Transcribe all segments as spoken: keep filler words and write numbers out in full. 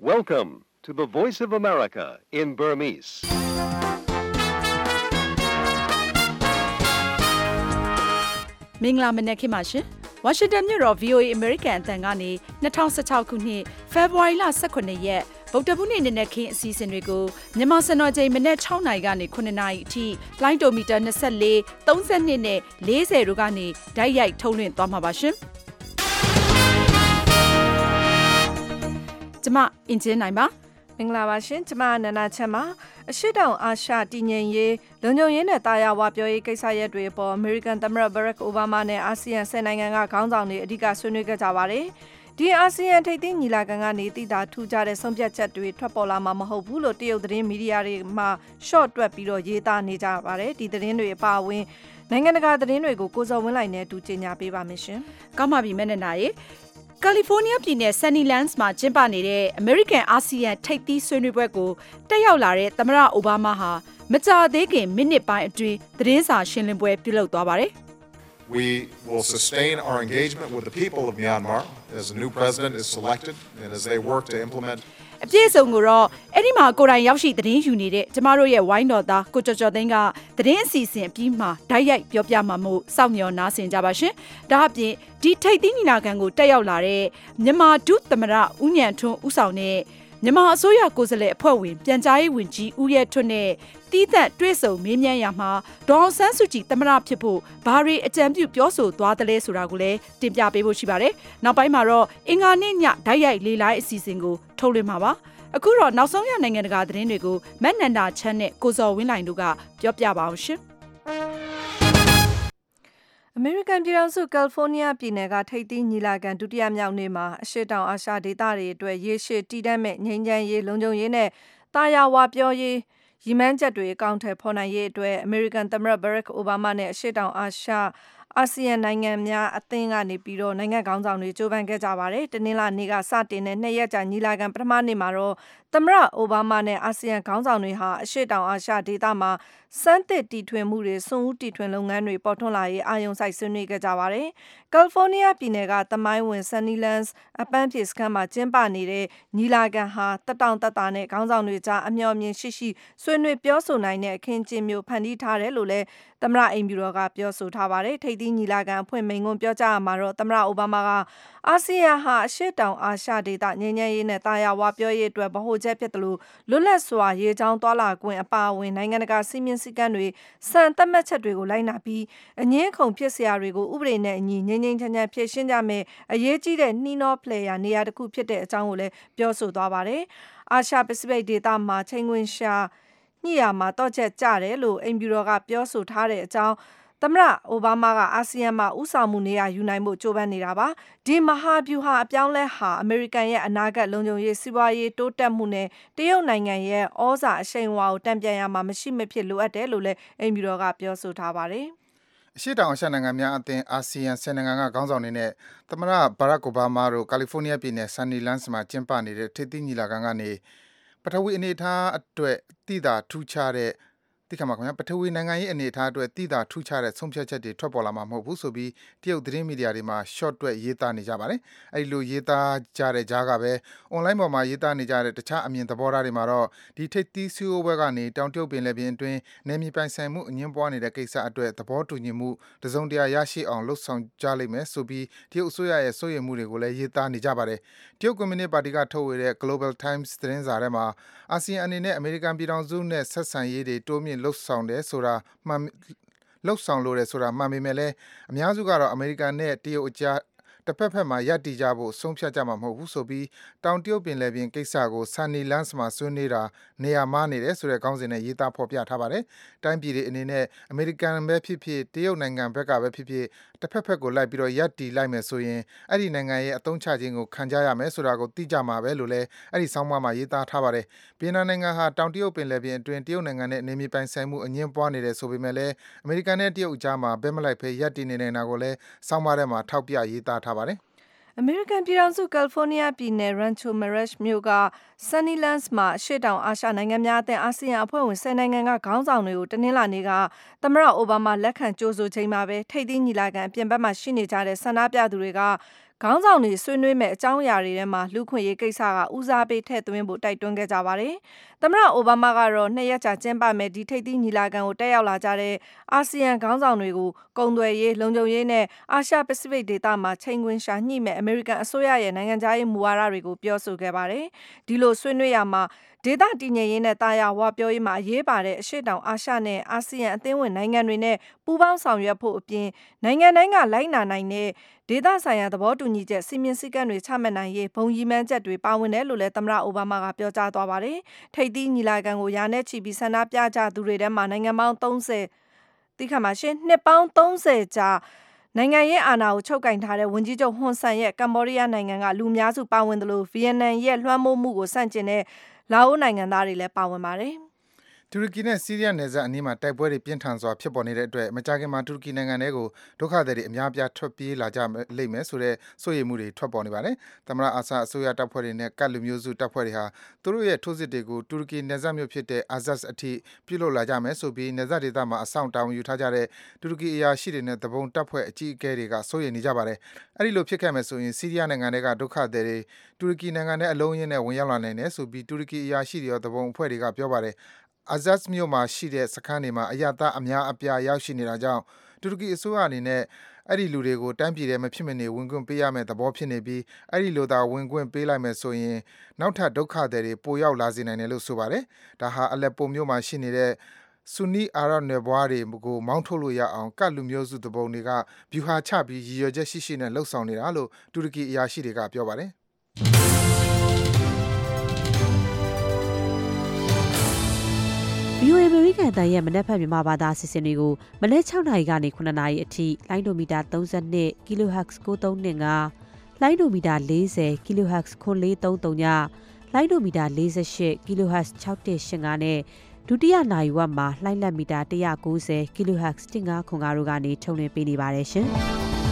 Welcome to the Voice of America in Burmese. ။မင်္ဂလာမနက်ခင်းပါရှင်။ Washington မြို့တော် V O A American အသံကနေ၂၀၁၆ခုနှစ်ဖေဖော်ဝါရီလ၁၇ရက်ဗုဒ္ဓဘူးနေ့နနက်ခင်းအစီအစဉ်တွေကိုမြန်မာစံတော်ချိန်မနက်၆နာရီကနေခုနှစ်နာရီအထိလိုင်းတိုမီတာ၂၄၊၃၂နဲ့၄၀တို့ကနေဓာတ်ရိုက်ထုတ်လွှင့်သွားမှာပါရှင်။ကျမအင်ဂျင်နိုင်ပါမင်္ဂလာပါရှင်ကျမနန္ဒချမ်းပါအရှိတောင်အာရှတည်ငြိမ်ရေးလုံခြုံရေးနဲ့တာယာဝပြောရေးကိစ္စရပ်တွေပေါ် American သမ္မတ Barack Obama နဲ့အာဆီယံဆယ်နိုင်ငံကခေါင်းဆောင်တွေအဓိကဆွေးနွေးခဲ့ကြပါတယ်ဒီအာဆီယံထိပ်သီးညီလာခံကနေတည်တာထူးခြားတဲ့ဆုံးဖြတ်ချက်တွေထွက်ပေါ်လာမှာမဟုတ်ဘူးလို့တရုတ်သတင်းမီဒီယာတွေမှာ short တွက်ပြီးတော့ရေးသားနေကြပါတယ်ဒီသတင်းတွေအပါအဝင်နိုင်ငံတကာသတင်းတွေကိုကိုစော်ဝင်းလိုက်နဲ့အတူကြေညာပေးပါမယ်ရှင်ကောင်းပါပြီမဲနဲ့နာရီကယ်လီဖိုးနီးယားပြည်နယ် Sunnylands မှာကျင်းပနေတဲ့ American အာဆီယံထိပ်သီးဆွေးနွေးပွဲကိုတက်ရောက်လာတဲ့သမ္မတအိုဘားမားဟာမကြာသေးခင်မိနစ်ပိုင်းအတွင်းသတင်းစာရှင်းလင်းပွဲပြုလုပ်သွားပါတယ်။ We will sustain our engagement with the people of Myanmar as a new president is selected and as they work to implement အပြည့်အစုံကိုတော့အဲ့ဒီမှာကိုယ်တိုင်ရောက်ရှိသတင်းယူနေတဲ့ကျမတို့ရဲ့ဝိုင်းတော်သားကိုကျော်ကျော်သိန်းကသတင်းအစီအစဉ်အပြီးမှာဓာတ်ရိုက်ပြောပြမှာမို့စောင့်မျှော်နားဆင်ကြပါရှင်။ဒါအပြင်ဒီထိပ်သီးညီလာခံကိုတက်ရောက်လာတဲ့မြန်မာဒုသမ္မတဦးဉာဏ်ထွန်းဦးဆောင်တဲ့မြန်မာအစိုးရကိုယ်စားလှယ်အဖွဲ့ဝင်ပြန်ကြားရေးဝန်ကြီးဦးရဲထွန်းနဲ့တီးသက်တွေ့ဆုံမေးမြန်းရမှာဒေါအောင်ဆန်းစုကြည်သမ္မတဖြစ်ဖို့ဘာတွေအကြံပြုပြောဆိုသွားတယ်လဲဆိုတာကိုလည်းတင်ပြပေးဖို့ရှိပါတယ်။နောက်ပိုင်းမှာတော့အင်္ဂါနေ့ညဓာတ်ရိုက်လေးလိုင်းအစီအစဉ်ကိုထုတ်လွှင့်မှာပါ။အခုတော့နောက်ဆုံးရနိုင်ငံတကာသတင်းတွေကိုမတ်နန္ဒာချမ်းနဲ့ကိုစော်ဝင်းလိုင်တို့ကပြောပြပါအောင်ရှင်။အမေရိကန်ပြည်ထောင်စုကယ်လီဖိုးနီးယားပြည်နယ်ကထိပ်သီးညီလာခံဒုတိယမြောက်နေ့မှာအရှေ့တောင်အာရှဒေသတွေအတွက်ရေရှည်တည်တံ့မဲ့ငြိမ်းချမ်းရေးလုံခြုံရေးနဲ့တာယာဝပြောရေးရည်မှန်းချက်တွေအကောင့်ထဲပေါ်နိုင်ရေးအတွက်အမေရိကန်သမ္မတ Barack Obama နဲ့အရှေ့တောင်အာရှအာဆီယံနိုင်ငံများအသင်းကနေပြီးတော့နိုင်ငံခေါင်းဆောင်တွေကြိုးပမ်းခဲ့ကြပါတယ်။တနင်္လာနေ့ကစတင်တဲ့နှစ်ရက်ကြာညီလာခံပထမနေ့မှာတော့သမ္မတအိုဘားမားနဲ့အာဆီယံခေါင်းဆောင်တွေဟာအရှေ့တောင်အာရှဒေသမှာစမ်းသစ်တီထွင်မှုတွေစွန့်ဦးတီထွင်လုပ်ငန်းတွေပေါ်ထွန်းလာရေးအာရုံစိုက်ဆွေးနွေးခဲ့ကြပါတယ်။ကယ်လီဖိုးနီးယားပြည်နယ်ကသမိုင်းဝင် Sunnylands အပန်းဖြေစခန်းမှာကျင်းပနေတဲ့ညီလာခံဟာတက်တောင့်တက်တာနဲ့ခေါင်းဆောင်တွေကြားအမျှော်အမြင်ရှိရှိဆွေးနွေးပြောဆိုနိုင်တဲ့အခင်းအကျင်းမျိုးဖန်တီးထားတယ်လို့လည်းသမ္မတအိမ်ဖြူတော်ကပြောဆိုထားပါတယ်။ထိပ်သီးညီလာခံအဖွင့်မိန့်ခွန်းပြောကြားမှာတော့သမ္မတအိုဘားမားကအာဆီယံဟာအရှေ့တောင်အာရှဒေသငြိမ်းချမ်းရေးနဲ့တာယာဝပြောရေးအတွက်ဗဟိုချက်ဖြစ်တယ်လို့လွတ်လပ်စွာရေကြောင်းသွားလာခွင့်အပါအဝင်နိုင်ငံတကာစည်းမျဉ်းစည်းကမ်းတွေစံသတ်မှတ်ချက်တွေကိုလိုက်နာပြီးအငြင်းအခုန်ဖြစ်စရာတွေကိုဥပဒေနဲ့အညီငြိမ်းငြိမ်းချမ်းချမ်းဖြေရှင်းကြမယ်အရေးကြီးတဲ့နှီးနှောဖလှယ်ရာနေရာတစ်ခုဖြစ်တဲ့အကြောင်းကိုလည်းပြောဆိုသွားပါတယ်။အာရှပစိဖိတ်ဒေသမှာချိန်ခွင်ရှာညှိရမှာတော့ချက်ကြတယ်လို့အိမ်ဖြူတော်ကပြောဆိုထားတဲ့အကြောင်းသမ္မတအိုဘားမားကအာဆီယံမှာဥဆောင်မှုနေရာယူနိုင်ဖို့ကြိုးပမ်းနေတာပါဒီမဟာဗျူဟာအပြောင်းလဲဟာအမေရိကန်ရဲ့အနာဂတ်လုံခြုံရေးစီးပွားရေးတိုးတက်မှုနဲ့တရုတ်နိုင်ငံရဲ့ဩဇာအရှိန်အဝါကိုတံပြန်ရမှာမရှိမဖြစ်လိုအပ်တယ်လို့လည်းအိမ်ဖြူတော်ကပြောဆိုထားပါတယ်အရှိတောင်အာရှနိုင်ငံများအသင်းအာဆီယံဆယ်နိုင်ငံကခေါင်းဆောင်တွေနဲ့သမ္မတဘရက်အိုဘားမားတို့ကယ်လီဖိုးနီးယားပြည်နယ် Sunnylands မှာကျင်းပနေတဲ့ထိပ်သီးညီလာခံကနေပထဝီအနေအထားအတွက်တိတာထူးခြားတဲ့တိခါမှာခင်ဗျာပထဝီနိုင်ငံရေးအနေအထားအတွက်တိတာထူးခြားတဲ့ဆုံးဖြတ်ချက်တွေထွက်ပေါ်လာမှာမဟုတ်ဘူးဆိုပြီးတရုတ်သတင်းမီဒီယာတွေမှာ short တွက်ရေးသားနေကြပါတယ်။အဲဒီလိုရေးသားကြတဲ့ကြားကပဲ online ပေါ်မှာရေးသားနေကြတဲ့တခြားအမြင်သဘောထားတွေမှာတော့ဒီထိပ်သီးစည်းဝေးပွဲကနေတောင်တရုတ်ပင်လယ်ပြင်အတွင်းနယ်မြေပိုင်ဆိုင်မှုအငြင်းပွားနေတဲ့ကိစ္စအတွက်သဘောတူညီမှုတစုံတရာရရှိအောင်လှုပ်ဆောင်ကြလိမ့်မယ်ဆိုပြီးတရုတ်အစိုးရရဲ့စိုးရိမ်မှုတွေကိုလည်းရေးသားနေကြပါတယ်။တရုတ်ကွန်မြူနစ်ပါတီကထုတ်ဝေတဲ့ Global Times သတင်းစာထဲမှာအာဆီယံအနေနဲ့အမေရိကန်ပြည်ထောင်စုနဲ့ဆက်ဆံရေးတွေတိုးမြင့်လှုပ်ဆောင်တယ်ဆိုတာမှန်လှုပ်ဆောင်လို့တယ်ဆိုတာမှန်ပေမဲ့လည်းအများစုကတော့အမေရိကန်နဲ့တရုတ်အကြားတစ်ဖက်ဖက်မှာရပ်တည်ကြဖို့ဆုံးဖြတ်ကြမှာမဟုတ်ဘူးဆိုပြီးတောင်တရုတ်ပင်လယ်ပြင်ကိစ္စကို Sunnylands မှာဆွေးနွေးတာနေရာမှားနေတယ်ဆိုတဲ့ခေါင်းစဉ်နဲ့ရေးသားဖော်ပြထားပါတယ်။တိုင်းပြည်တွေအနေနဲ့အမေရိကန်ပဲဖြစ်ဖြစ်တရုတ်နိုင်ငံဘက်ကပဲဖြစ်ဖြစ်တစ်ဖက်ဖက်ကိုလိုက်ပြီးတော့ရပ်တည်လိုက်မယ်ဆိုရင်အဲ့ဒီနိုင်ငံရဲ့အသုံးချခြင်းကိုခံကြရမယ်ဆိုတာကိုသိကြမှာပဲလို့လည်းအဲ့ဒီဆောင်းပါးမှာရေးသားထားပါတယ်။ဗီယက်နမ်နိုင်ငံဟာတောင်တရုတ်ပင်လယ်ပြင်အတွင်းတရုတ်နိုင်ငံနဲ့နေမြေပိုင်ဆိုင်မှုအငြင်းပွားနေတယ်ဆိုပေမဲ့လည်းအမေရိကန်နဲ့တရုတ်အကြားမှာဘက်မလိုက်ဖဲရပ်တည်နေနေတာကိုလည်းဆောင်းပါးထဲမှာထောက်ပြရေးသားထားပါတယ်။အမေရိကန်ပြည်ထောင်စုကယ်လီဖိုးနီးယားပြည်နယ် Rancho Mirage မြို့က Sunnylands မှာအရှေ့တောင်အာရှနိုင်ငံများအသင်းအာဆီယံအဖွဲ့ဝင်ဆယ်နိုင်ငံကခေါင်းဆောင်တွေကိုတနင်္လာနေ့ကသမ္မတအိုဘားမားလက်ခံကြိုဆိုချိန်မှာပဲထိပ်သီးညီလာခံအပြင်ဘက်မှာရှိနေကြတဲ့ဆန္ဒပြသူတွေကခေါင်းဆောင်တွေဆွေးနွေးမဲ့အကြောင်းအရာတွေထဲမှာလူခွင့်ရေးကိစ္စကဦးစားပေးထည့်သွင်းဖို့တိုက်တွန်းခဲ့ကြပါတယ်။သမ္မတအိုဘားမားကတော့နှစ်ရက်ကြာကျင်းပမဲ့ဒီထိပ်သီးညီလာခံကိုတက်ရောက်လာကြတဲ့အာဆီယံခေါင်းဆောင်တွေကိုကုန်သွယ်ရေးလုံခြုံရေးနဲ့အာရှပစိဖိတ်ဒေသမှာချိန်ခွင်ရှာညှိမဲ့အမေရိကန်အစိုးရရဲ့နိုင်ငံခြားရေးမူဝါဒတွေကိုပြောဆိုခဲ့ပါတယ်။ဒီလိုဆွေးနွေးရမှာဒေသတည်ငြိမ်ရေးနဲ့တာယာဝပြောရေးမှာအရေးပါတဲ့အရှေ့တောင်အာရှနဲ့အာဆီယံအသင်းဝင်နိုင်ငံတွေနဲ့ပူးပေါင်းဆောင်ရွက်ဖို့အပြင်နိုင်ငံတိုင်းကလိုက်နာနိုင်တဲ့ဒေသဆိုင်ရာသဘောတူညီချက်စီမင်းစည်းကမ်းတွေချမှတ်နိုင်ရေးဘုံရည်မှန်းချက်တွေပါဝင်တယ်လို့လည်းသမ္မတအိုဘားမားကပြောကြားသွားပါတယ်။ထိပ်သီးညီလာခံကိုယာနဲ့ချီပြီးဆန္ဒပြကြသူတွေထဲမှာနိုင်ငံပေါင်းသုံးဆယ်တိခါမှာရှင်နှစ်ပေါင်းသုံးဆယ်ကြာနိုင်ငံရေးအာဏာကိုချုပ်ကင်ထားတဲ့ဝန်ကြီးချုပ်ဟွန်ဆန်ရဲ့ကမ္ဘောဒီးယားနိုင်ငံကလူများစုပါဝင်တယ်လို့ဗီယက်နမ်ရဲ့လွှမ်းမိုးမှုကိုဆန့်ကျင်တဲ့လာအိုနိုင်ငံသားတွေလည်းပါဝင်ပါတယ်။တူရကီနဲ့ဆီးရီးယားနယ်စပ်အနီးမှာတိုက်ပွဲတွေပြင်းထန်စွာဖြစ်ပေါ်နေတဲ့အတွက်မကြာခင်မှာတူရကီနိုင်ငံထဲကိုဒုက္ခသည်တွေအများအပြားထွက်ပြေးလာကြလိမ့်မယ်ဆိုတဲ့စိုးရိမ်မှုတွေထွက်ပေါ်နေပါတယ်။သမ္မတအာဆတ်အစိုးရတပ်ဖွဲ့တွေနဲ့ကတ်လူမျိုးစုတပ်ဖွဲ့တွေဟာသူတို့ရဲ့ထိုးစစ်တွေကိုတူရကီနယ်စပ်မြို့ဖြစ်တဲ့အာဇတ်အထိပြုလုပ်လာကြမယ်ဆိုပြီးနယ်စပ်ဒေသမှာအဆောင်တာဝန်ယူထားကြတဲ့တူရကီအရာရှိတွေနဲ့တပုံတပ်ဖွဲ့အကြီးအကဲတွေကစိုးရိမ်နေကြပါတယ်။အဲဒီလိုဖြစ်ခဲ့မယ်ဆိုရင်ဆီးရီးယားနိုင်ငံတွေကဒုက္ခသည်တွေတူရကီနိုင်ငံထဲအလုံးရင်းနဲ့ဝင်ရောက်လာနိုင်တယ်ဆိုပြီးတူရကီအရာရှိတွေရောတပုံအဖွဲ့တွေကပြောပါတယ်။ Azaz မြို့မှာရှိတဲ့စခန်းတွေမှာအရသားအများအပြားရောက်ရှိနေတာကြောင့်တူရကီအစိုးရအနေနဲ့အဲ့ဒီလူတွေကိုတိုင်းပြည်ထဲမဖြစ်မနေဝင်ခွင့်ပေးရမယ့်သဘောဖြစ်နေပြီးအဲ့ဒီလိုသာဝင်ခွင့်ပေးလိုက်မယ်ဆိုရင်နောက်ထပ်ဒုက္ခသည်တွေပိုရောက်လာစေနိုင်တယ်လို့ဆိုပါတယ်။ဒါဟာအလက်ပိုမြို့မှာရှိနေတဲ့ဆူနီအာရပ်နယ်ဘွားတွေကိုမောင်းထုတ်လို့ရအောင်ကတ်လူမျိုးစုတပုံတွေကဗျူဟာချပြီးရည်ရွယ်ချက်ရှိရှိနဲ့လှုပ်ဆောင်နေတာလို့တူရကီအရာရှိတွေကပြောပါတယ်။ဗီအိုအေ American အသံရဲ့မနက်ဖြန်မြန်မာဘာသာအစီအစဉ်တွေကိုမနက်၆နာရီကနေခုနှစ်နာရီအထိလိုင်းဒိုမီတာ၃၂ kilohertz ၉၃၂၅လိုင်းဒိုမီတာ၄၀ kilohertz ၉၄၃၃ညလိုင်းဒိုမီတာ၄၈ kilohertz ၆၁၈၅နဲ့ဒုတိယနာရီဝက်မှာလှိုင်းလက်မီတာ၁၉၀ kilohertz ၁၅ခွန်၅တို့ကနေထုတ်လွှင့်ပေးနေပါတယ်ရှင်။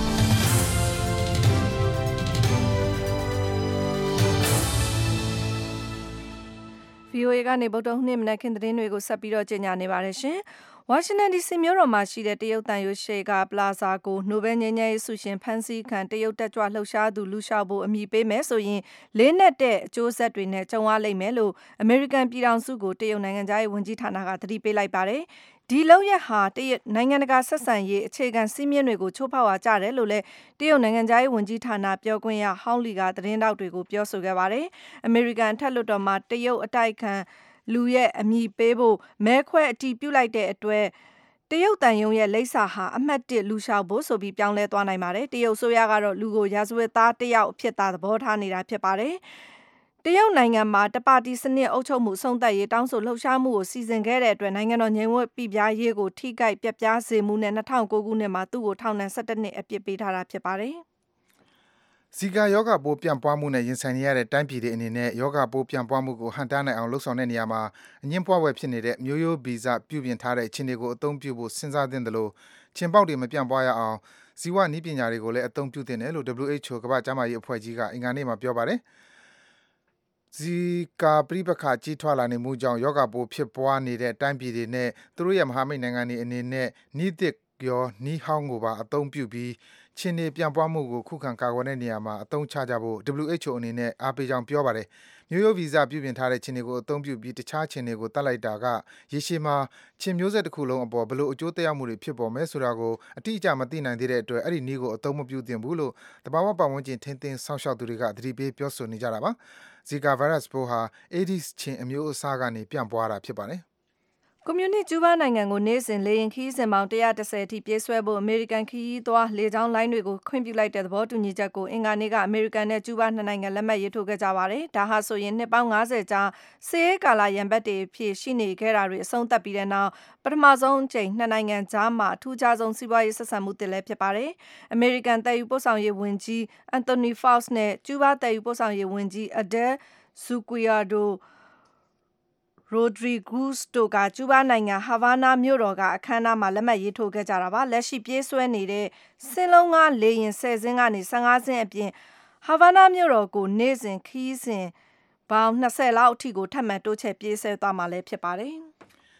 ဗီအိုအေကနေဗုဒ္ဓဟူးနေ့မနက်ခင်းသတင်းတွေကိုဆက်ပြီးတော့ကြေညာနေပါတယ်ရှင်။ဝါရှင်တန်ဒီစီမြို့တော်မှာရှိတဲ့တရုတ်တန်ရုပ်ရှေ့ကပလာဇာကိုနိုဘယ်ငြိမ်းချမ်းရေးဆုရှင်ဖန်စီခံတရုတ်တက်ကြွလှုပ်ရှားသူလူလျှောက်ဖို့အမိပေးမယ်ဆိုရင်လေးနက်တဲ့အကျိုးဆက်တွေနဲ့ကြုံရလိမ့်မယ်လို့အမေရိကန်ပြည်ထောင်စုကိုတရုတ်နိုင်ငံသားရေးဝန်ကြီးဌာနကသတိပေးလိုက်ပါတယ်။ဒီလောက်ရဟာတရုတ်နိုင်ငံတကာဆက်ဆံရေးအခြေခံစည်းမျဉ်းတွေကိုချိုးဖောက်အားကြတယ်လို့လည်းတရုတ်နိုင်ငံသားရေးဝန်ကြီးဌာနပြောခွင့်ရဟောင်းလီကသတင်းတောက်တွေကိုပြောဆိုခဲ့ပါတယ်။အမေရိကန်ထက်လွှတ်တော်မှာတရုတ်အတိုက်ခံလူရဲ့အမိပေးဖို့မဲခွဲအတီးပြုတ်လိုက်တဲ့အတွက်တရုတ်တန်ယုံရဲ့လိပ်စာဟာအမှတ်၁လူလျှောက်ဖို့ဆိုပြီးပြောင်းလဲသွားနိုင်ပါတယ်။တရုတ်ဆိုရကတော့လူကိုရာဇဝတ်သားတယောက်အဖြစ်သာသဘောထားနေတာဖြစ်ပါတယ်။တရုတ်နိုင်ငံမှာတပါတီစနစ်အုပ်ချုပ်မှုဆုံးသက်ရေးတောင်းဆိုလှုပ်ရှားမှုကိုစီစဉ်ခဲ့တဲ့အတွက်နိုင်ငံတော်ငြိမ်ဝှက်ပြပြရေးကိုထိခိုက်ပြပြစေမှုနဲ့၂၀၀၉ခုနှစ်မှာသူ့ကိုထောင်ဒဏ်၁၁နှစ်အပြစ်ပေးထားတာဖြစ်ပါတယ်။ဇီကာယောဂပိုးပြန့်ပွားမှုနဲ့ရင်ဆိုင်နေရတဲ့တိုင်းပြည်တွေအနေနဲ့ယောဂပိုးပြန့်ပွားမှုကိုဟန့်တားနိုင်အောင်လှုံ့ဆော်တဲ့နေရာမှာအငင်းပွားဝယ်ဖြစ်နေတဲ့မျိုးရိုးဗီဇပြုပြင်ထားတဲ့အခြေအနေကိုအသုံးပြုဖို့စဉ်းစားသင့်တယ်လို့ချင်ပေါက်တွေမပြန့်ပွားရအောင်ဇီဝနည်းပညာတွေကိုလည်းအသုံးပြုသင့်တယ်လို့ W H O ကမ္ဘာ့ကျန်းမာရေးအဖွဲ့ကြီးကအင်္ဂါနေ့မှာပြောပါတယ်။ဇီကာပရိပခကြီးထွားလာနေမှုကြောင့်ယောဂပိုးဖြစ်ပွားနေတဲ့တိုင်းပြည်တွေနဲ့သူတို့ရဲ့မဟာမိတ်နိုင်ငံတွေအနေနဲ့နီးသစ်ရောနီးဟောင်းကိုပါအသုံးပြုပြီးခြင်တွေပြန့်ပွားမှုကိုခုခံကာကွယ်တဲ့နေရာမှာအသုံးချကြဖို့ W H O အနေနဲ့အားပေးကြောင်းပြောပါတယ်။မျိုးရိုးဗီဇပြုပြင်ထားတဲ့ခြင်တွေကိုအသုံးပြုပြီးတခြားခြင်တွေကိုတတ်လိုက်တာကရေရှည်မှာခြင်မျိုးဆက်တစ်ခုလုံးအပေါ်ဘယ်လိုအကျိုးသက်ရောက်မှုတွေဖြစ်ပေါ်မယ်ဆိုတာကိုအတိအကျမသိနိုင်သေးတဲ့အတွက်အဲ့ဒီနည်းကိုအသုံးမပြုသင့်ဘူးလို့တဘာဝပတ်ဝန်းကျင်ထိန်းသိမ်းစောင့်ရှောက်သူတွေကသတိပေးပြောဆိုနေကြတာပါ။ Zika virus ပိုးဟာ Aedes ခြင်အမျိုးအစားကနေပြန့်ပွားတာဖြစ်ပါတယ်။ကွန်မြူနစ်ကျူးဘားနိုင်ငံကိုနေ့စဉ်လေယာဉ်ခရီးစဉ်ပေါင်း၁၁၀အထိပြေးဆွဲဖို့အမေရိကန်ခရီးသွားလေကြောင်းလိုင်းတွေကိုခွင့်ပြုလိုက်တဲ့သဘောတူညီချက်ကိုအင်္ဂါနေ့ကအမေရိကန်နဲ့ကျူးဘားနှစ်နိုင်ငံလက်မှတ်ရေးထိုးခဲ့ကြပါတယ်။ဒါဟာဆိုရင်နှစ်ပေါင်း၅၀ကြာစစ်အေးကာလရန်ဘက်တွေဖြစ်ရှိနေခဲ့တာတွေအဆုံးသတ်ပြီးတဲ့နောက်ပထမဆုံးအကြိမ်နှစ်နိုင်ငံကြားမှာအထူးခြားဆုံးစီးပွားရေးဆက်ဆံမှုတစ်လည်းဖြစ်ပါတယ်။အမေရိကန်တည်ယူပို့ဆောင်ရေးဝန်ကြီးအန်တိုနီဖောက်စ်နဲ့ကျူးဘားတည်ယူပို့ဆောင်ရေးဝန်ကြီးအဒဲဇူကွီယာဒိုရိုဒရီဂူးစ်တို့ကကျူးဘားနိုင်ငံဟာဗာနာမြို့တော်ကအခမ်းအနားမှာလက်မှတ်ရေးထိုးခဲ့ကြတာပါလက်ရှိပြေးဆွဲနေတဲ့စင်းလုံးကားလေယာဉ်၁၀စင်းကနေ၁၅စင်းအပြင်ဟာဗာနာမြို့တော်ကိုနေ့စဉ်ခီးစဉ်ပေါင်း၂၀လောက်အထိကိုထပ်မံတိုးချဲ့ပြေးဆွဲသွားမှာလည်းဖြစ်ပါတယ်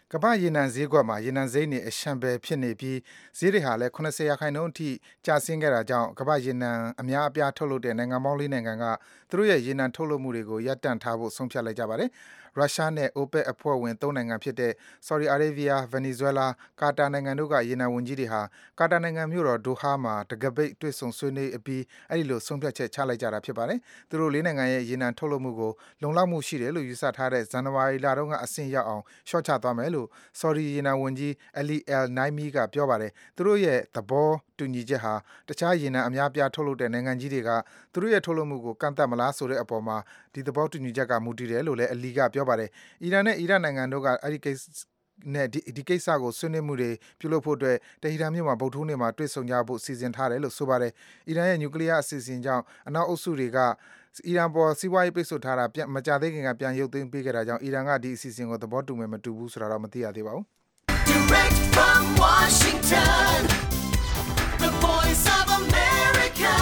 ကမ္ဘာရေနံဈေးကွက်မှာရေနံစိမ်းတွေအရှံပယ်ဖြစ်နေပြီးဈေးတွေဟာလည်း၇၀ရာခိုင်နှုန်းအထိကျဆင်းခဲ့တာကြောင့်ကမ္ဘာရေနံအများအပြားထုတ်လုပ်တဲ့နိုင်ငံပေါင်း၄နိုင်ငံကသူတို့ရဲ့ရေနံထုတ်လုပ်မှုတွေကိုရပ်တန့်ထားဖို့ဆုံးဖြတ်လိုက်ကြပါတယ်။ရုရှားနဲ့ OPEC အဖွဲ့ဝင်၃နိုင်ငံဖြစ်တဲ့ Saudi Arabia, Venezuela, ကာတာနိုင်ငံတို့ကရေနံဝန်ကြီးတွေဟာကာတာနိုင်ငံမြို့တော်ဒိုဟာမှာတံခါးပိတ်တွေ့ဆုံဆွေးနွေးအပြီးအဲဒီလိုဆုံးဖြတ်ချက်ချလိုက်ကြတာဖြစ်ပါတယ်။သူတို့၄နိုင်ငံရဲ့ရေနံထုတ်လုပ်မှုကိုလုံလောက်မှုရှိတယ်လို့ယူဆထားတဲ့ဇန်နဝါရီလတုန်းကအဆင့်ရောက်အောင်လျှော့ချသွားမယ်လို့ Saudi ရေနံဝန်ကြီး Ali Al-Naimi ကပြောပါတယ်။သူတို့ရဲ့သဘောတူညီချက်ဟာတခြားရေနံအများပြားထုတ်လုပ်တဲ့နိုင်ငံကြီးတွေကသူတို့ရဲ့ထုတ်လုပ်မှုကိုကန့်သတ်မလားဆိုတဲ့အပေါ်မှာဒီသဘောတူညီချက်ကမူတည်တယ်လို့လည်း Ali ကပြောပါတယ်။အီရန်နဲ့အီရတ်နိုင်ငံတို့ကအဲဒီကိစ္စနဲ့ဒီဒီကိစ္စကိုဆွေးနွေးမှုတွေပြုလုပ်ဖို့အတွက်တဟီရန်မြို့မှာဗုဒ္ဓဟူးနေ့မှာတွေ့ဆုံကြဖို့စီစဉ်ထားတယ်လို့ဆိုပါတယ်။အီရန်ရဲ့နျူကလ িয়ার အစီအစဉ်ကြောင့်အနောက်အုပ်စုတွေကအီရန်ပေါ်စီးပွားရေးပိတ်ဆို့ထားတာမကြသေးခင်ကပြန်ရုပ်သိမ်းပေးခဲ့တာကြောင့်အီရန်ကဒီအစီအစဉ်ကိုသဘောတူမယ်မတူဘူးဆိုတာတော့မသိရသေးပါဘူး။ Direct from Washington, the voice of America,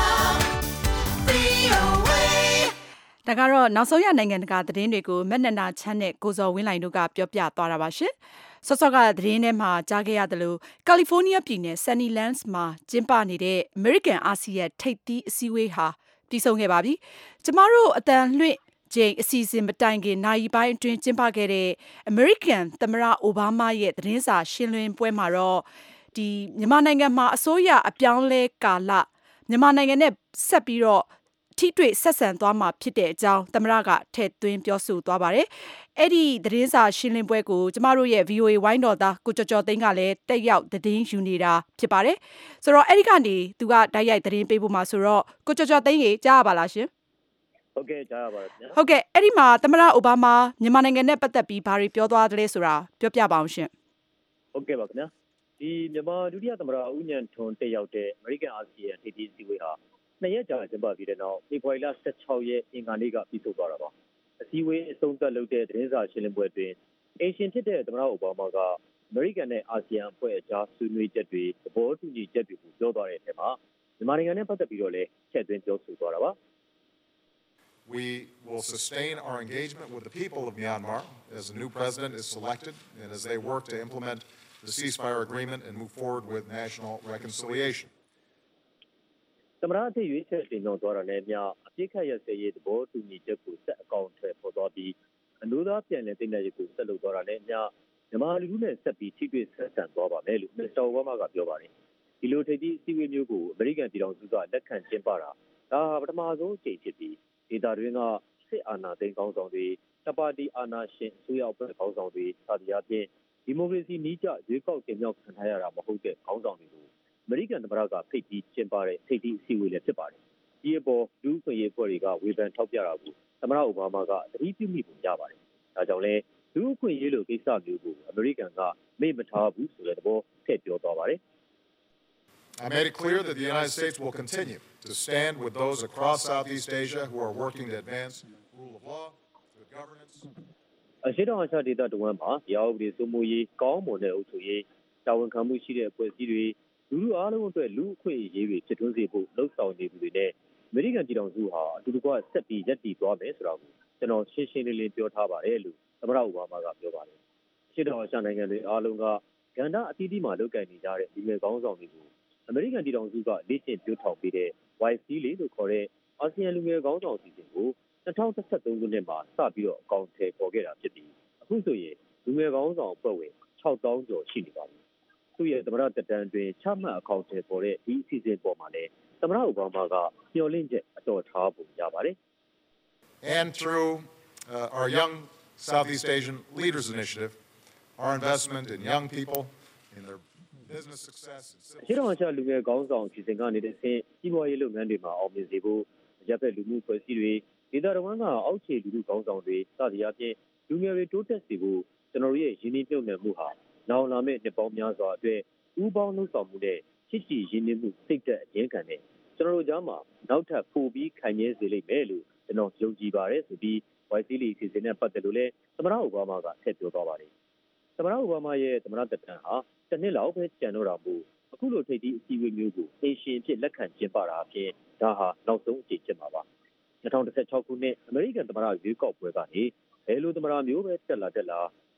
V O A ဒါကတော့နောက်ဆုံးရနိုင်ငံတကာသတင်းတွေကိုမက်နနာချမ်းနဲ့ကိုဇော်ဝင်းလိုင်တို့ကပြောပြသွားတာပါရှင်။စောစောကသတင်းထဲမှာကြားခဲ့ရတယ်လို့ကယ်လီဖိုးနီးယားပြည်နယ် Sunnylands မှာကျင်းပနေတဲ့ American အာဆီယံထိပ်သီးအစည်းအဝေးဟာပြီးဆုံးခဲ့ပါပြီ။ကျမတို့အတန်လွင့်ချိန်အစီအစဉ်မတိုင်ခင်နိုင်ပိုင်းအတွင်းကျင်းပခဲ့တဲ့ American သမ္မတအိုဘားမားရဲ့သတင်းစာရှင်းလင်းပွဲမှာတော့ဒီမြန်မာနိုင်ငံမှာအစိုးရအပြောင်းလဲကာလမြန်မာနိုင်ငံနဲ့ဆက်ပြီးတော့ထိတွေ့ဆက်ဆံသွားမှာဖြစ်တဲ့အကြောင်းသမ္မတကထည့်သွင်းပြောဆိုသွားပါတယ်။အဲ့ဒီသတင်းစာရှင်းလင်းပွဲကိုကျမတို့ရဲ့ V O A ဝိုင်းတော်သားကိုကျော်ကျော်သိန်းကလည်းတက်ရောက်သတင်းယူနေတာဖြစ်ပါတယ်။ဆိုတော့အဲ့ဒီကနေသူကတိုက်ရိုက်သတင်းပေးဖို့မှာဆိုတော့ကိုကျော်ကျော်သိန်းကြီးကြားရပါလားရှင်။ဟုတ်ကဲ့ကြားရပါတယ်ခင်ဗျာ။ဟုတ်ကဲ့အဲ့ဒီမှာသမ္မတအိုဘားမားမြန်မာနိုင်ငံနဲ့ပတ်သက်ပြီးဘာတွေပြောသွားသလဲဆိုတာပြောပြပါအောင်ရှင်။ဟုတ်ကဲ့ပါခင်ဗျာ။ဒီမြန်မာဒုတိယသမ္မတဦးဉာဏ်ထွန်းတက်ရောက်တဲ့ American အာဆီယံထိပ်သီးအစည်းအဝေးဟာနှစ်ရက်ကြာကျင်းပပြီးတဲ့နောက်ဖေဖော်ဝါရီလ၁၆ရက်အင်္ဂါနေ့ကပြီးဆုံးသွားတာပါ။အစည်းအဝေးအဆုံးသတ်လုပ်တဲ့သတင်းစာရှင်းလင်းပွဲတွင်အင်ရှင်ဖြစ်တဲ့သမ္မတအိုဘားမားကအမေရိကန်နဲ့အာဆီယံအဖွဲ့အကြားဆွေးနွေးချက်တွေသဘောတူညီချက်တွေကိုပြောသွားတဲ့အထက်မှာမြန်မာနိုင်ငံနဲ့ပတ်သက်ပြီးတော့လည်းထည့်သွင်းပြောဆိုသွားတာပါ။ We will sustain our engagement with the people of Myanmar as a new president is selected and as they work to implement the ceasefire agreement and move forward with national reconciliation. သမ္မတအသစ်ရွေးချယ်တင်မြှောက်သွားတာနဲ့အမျှအပြစ်ခတ်ရစဲရေးသဘောတူညီချက်ကိုဆက်အကောင့်ထဲပေါ်သွားပြီးအလို့သားပြန်လည်တင်ပြရေးကိုဆက်လုပ်သွားတာနဲ့အမျှမြန်မာလူထုနဲ့ဆက်ပြီးထိတွေ့ဆက်ဆံသွားပါမယ်လို့မစ္စတာအိုဘားမားကပြောပါတယ်။ဒီလိုထိပ်သီးအစည်းအဝေးမျိုးကိုအမေရိကန်ပြည်ထောင်စုကလက်ခံကျင်းပတာဒါဟာပထမဆုံးအကြိမ်ဖြစ်ပြီးဒေသတွင်းကစစ်အာဏာသိမ်းကောင်းဆောင်တွေတပါတီအာဏာရှင်အစိုးရအဖွဲ့ကောင်းဆောင်တွေစသည်အပြင်ဒီမိုကရေစီနည်းကျရွေးကောက်တင်မြှောက်ခံထားရတာမဟုတ်တဲ့ကောင်းဆောင်တွေကိုအမေရိကန်သမ္မတကဖိတ်ပြီးကျင်းပတဲ့ထိပ်သီးအစည်းအဝေးလည်းဖြစ်ပါတယ်။ဒီအပေါ်လူ့အခွင့်အရေးအဖွဲ့တွေကဝေဖန်ထောက်ပြတာကိုသမ္မတအိုဘားမားကသတိပြုမိပုံရပါတယ်။ဒါကြောင့်လည်းလူ့အခွင့်အရေးလိုကိစ္စမျိုးကိုအမေရိကန်ကမေ့မထားဘူးဆိုတဲ့သဘောထည့်ပြောသွားပါတယ်။ I made it clear that the United States will continue to stand with those across Southeast Asia who are working to advance rule of law, good governance. အရှေ့တောင်အာရှဒေသတဝန်းမှာတရားဥပဒေစိုးမိုးရေးကောင်းမွန်တဲ့အုပ်ချုပ်ရေးတာဝန်ခံမှုရှိတဲ့အဖွဲ့အစည်းတွေလူလူအားလုံးအတွက်လူ့အခွင့်အရေးတွေဖြစ်ထွန်းစေဖို့လှုံ့ဆော်နေသူတွေနဲ့အမေရိကန်ပြည်ထောင်စုဟာအတူတကွဆက်ပြီးရပ်တည်သွားမယ်ဆိုတာကိုကျွန်တော်ရှင်းရှင်းလင်းလင်းပြောထားပါတယ်လို့သမ္မတအိုဘားမားကပြောပါတယ်။ရှေ့တောင်အာရှနိုင်ငံတွေအားလုံးကကဏ္ဍအသီးသီးမှာလုပ်ကိုင်နေကြတဲ့ဒီမဲ့ကောင်းဆောင်တွေကိုအမေရိကန်ပြည်ထောင်စုကလေ့ကျင့်ပြောထောင်ပေးတဲ့ Y C လေးလို့ခေါ်တဲ့အာဆီယံလူငယ်ကောင်းဆောင်အစီအစဉ်ကို၂၀၁၃ခုနှစ်မှာစပြီးတော့အကောင့်ထဲပေါ်ခဲ့တာဖြစ်ပြီးအခုဆိုရင်လူငယ်ကောင်းဆောင်အဖွဲ့ဝင်၆သောင်းကျော်ရှိနေပါပြီ။သူ့ရဲ့သမ္မတတက်တန်းတွင်ချမှတ်အကောင့်ထဲပေါ်တဲ့ဒီအစီအစဉ်ပေါ်မှာလည်းသမ္မတအိုဘားမားကမျှော်လင့်ချက်အတော်ထားပုံရပါတယ်။ And through uh, our Young Southeast Asian Leaders Initiative, our investment in young people, in their business success. ရှေ့တော်ချလူငယ်ကောင်းဆောင်အစီအစဉ်ကနေတဆင့်စီးပွားရေးလုပ်ငန်းတွေမှာအောင်မြင်စေဖို့ရပ်ဖက်လူမှုဖွဲ့စည်းတွေဒေသတော်ဝန်ကအောက်ခြေလူမှုကောင်းဆောင်တွေစသည်အပြင်လူငယ်တွေတိုးတက်စေဖို့ကျွန်တော်ရဲ့ရင်းနှီးမြှုပ်နှံမှုဟာနောင်လာမယ့်နှစ်ပေါင်းများစွာအတွက်ဥပေါင်းနှုတ်ဆောင်မှုနဲ့ချစ်ကြည်ရင်းနှီးမှုစိတ်သက်အရင်ခံတဲ့ကျွန်တော်တို့ကြားမှာနောက်ထပ်ပိုပြီးခိုင်မြဲစေလိမ့်မယ်လို့ကျွန်တော်ယုံကြည်ပါတယ်ဆိုပြီး Y C လေးအစီအစဉ်နဲ့ပတ်သက်လို့လည်းသမ္မတအိုဘားမားကဆက်ပြောသွားပါတယ်။သမ္မတအိုဘားမားရဲ့သမ္မတသက်တမ်းဟာတစ်နှစ်လောက်ပဲကျန်တော့တာမို့အခုလိုထိပ်သီးအစည်းအဝေးမျိုးကိုအရှင်ဖြစ်လက်ခံကျင်းပတာအပြင်ဒါဟာနောက်ဆုံးအကြိမ်ဖြစ်မှာပါ၂၀၁၆ခုနှစ်အမေရိကန်သမ္မတရွေးကောက်ပွဲကနေဘယ်လိုသမ္မတမျိုးပဲတက်လာတက်လာ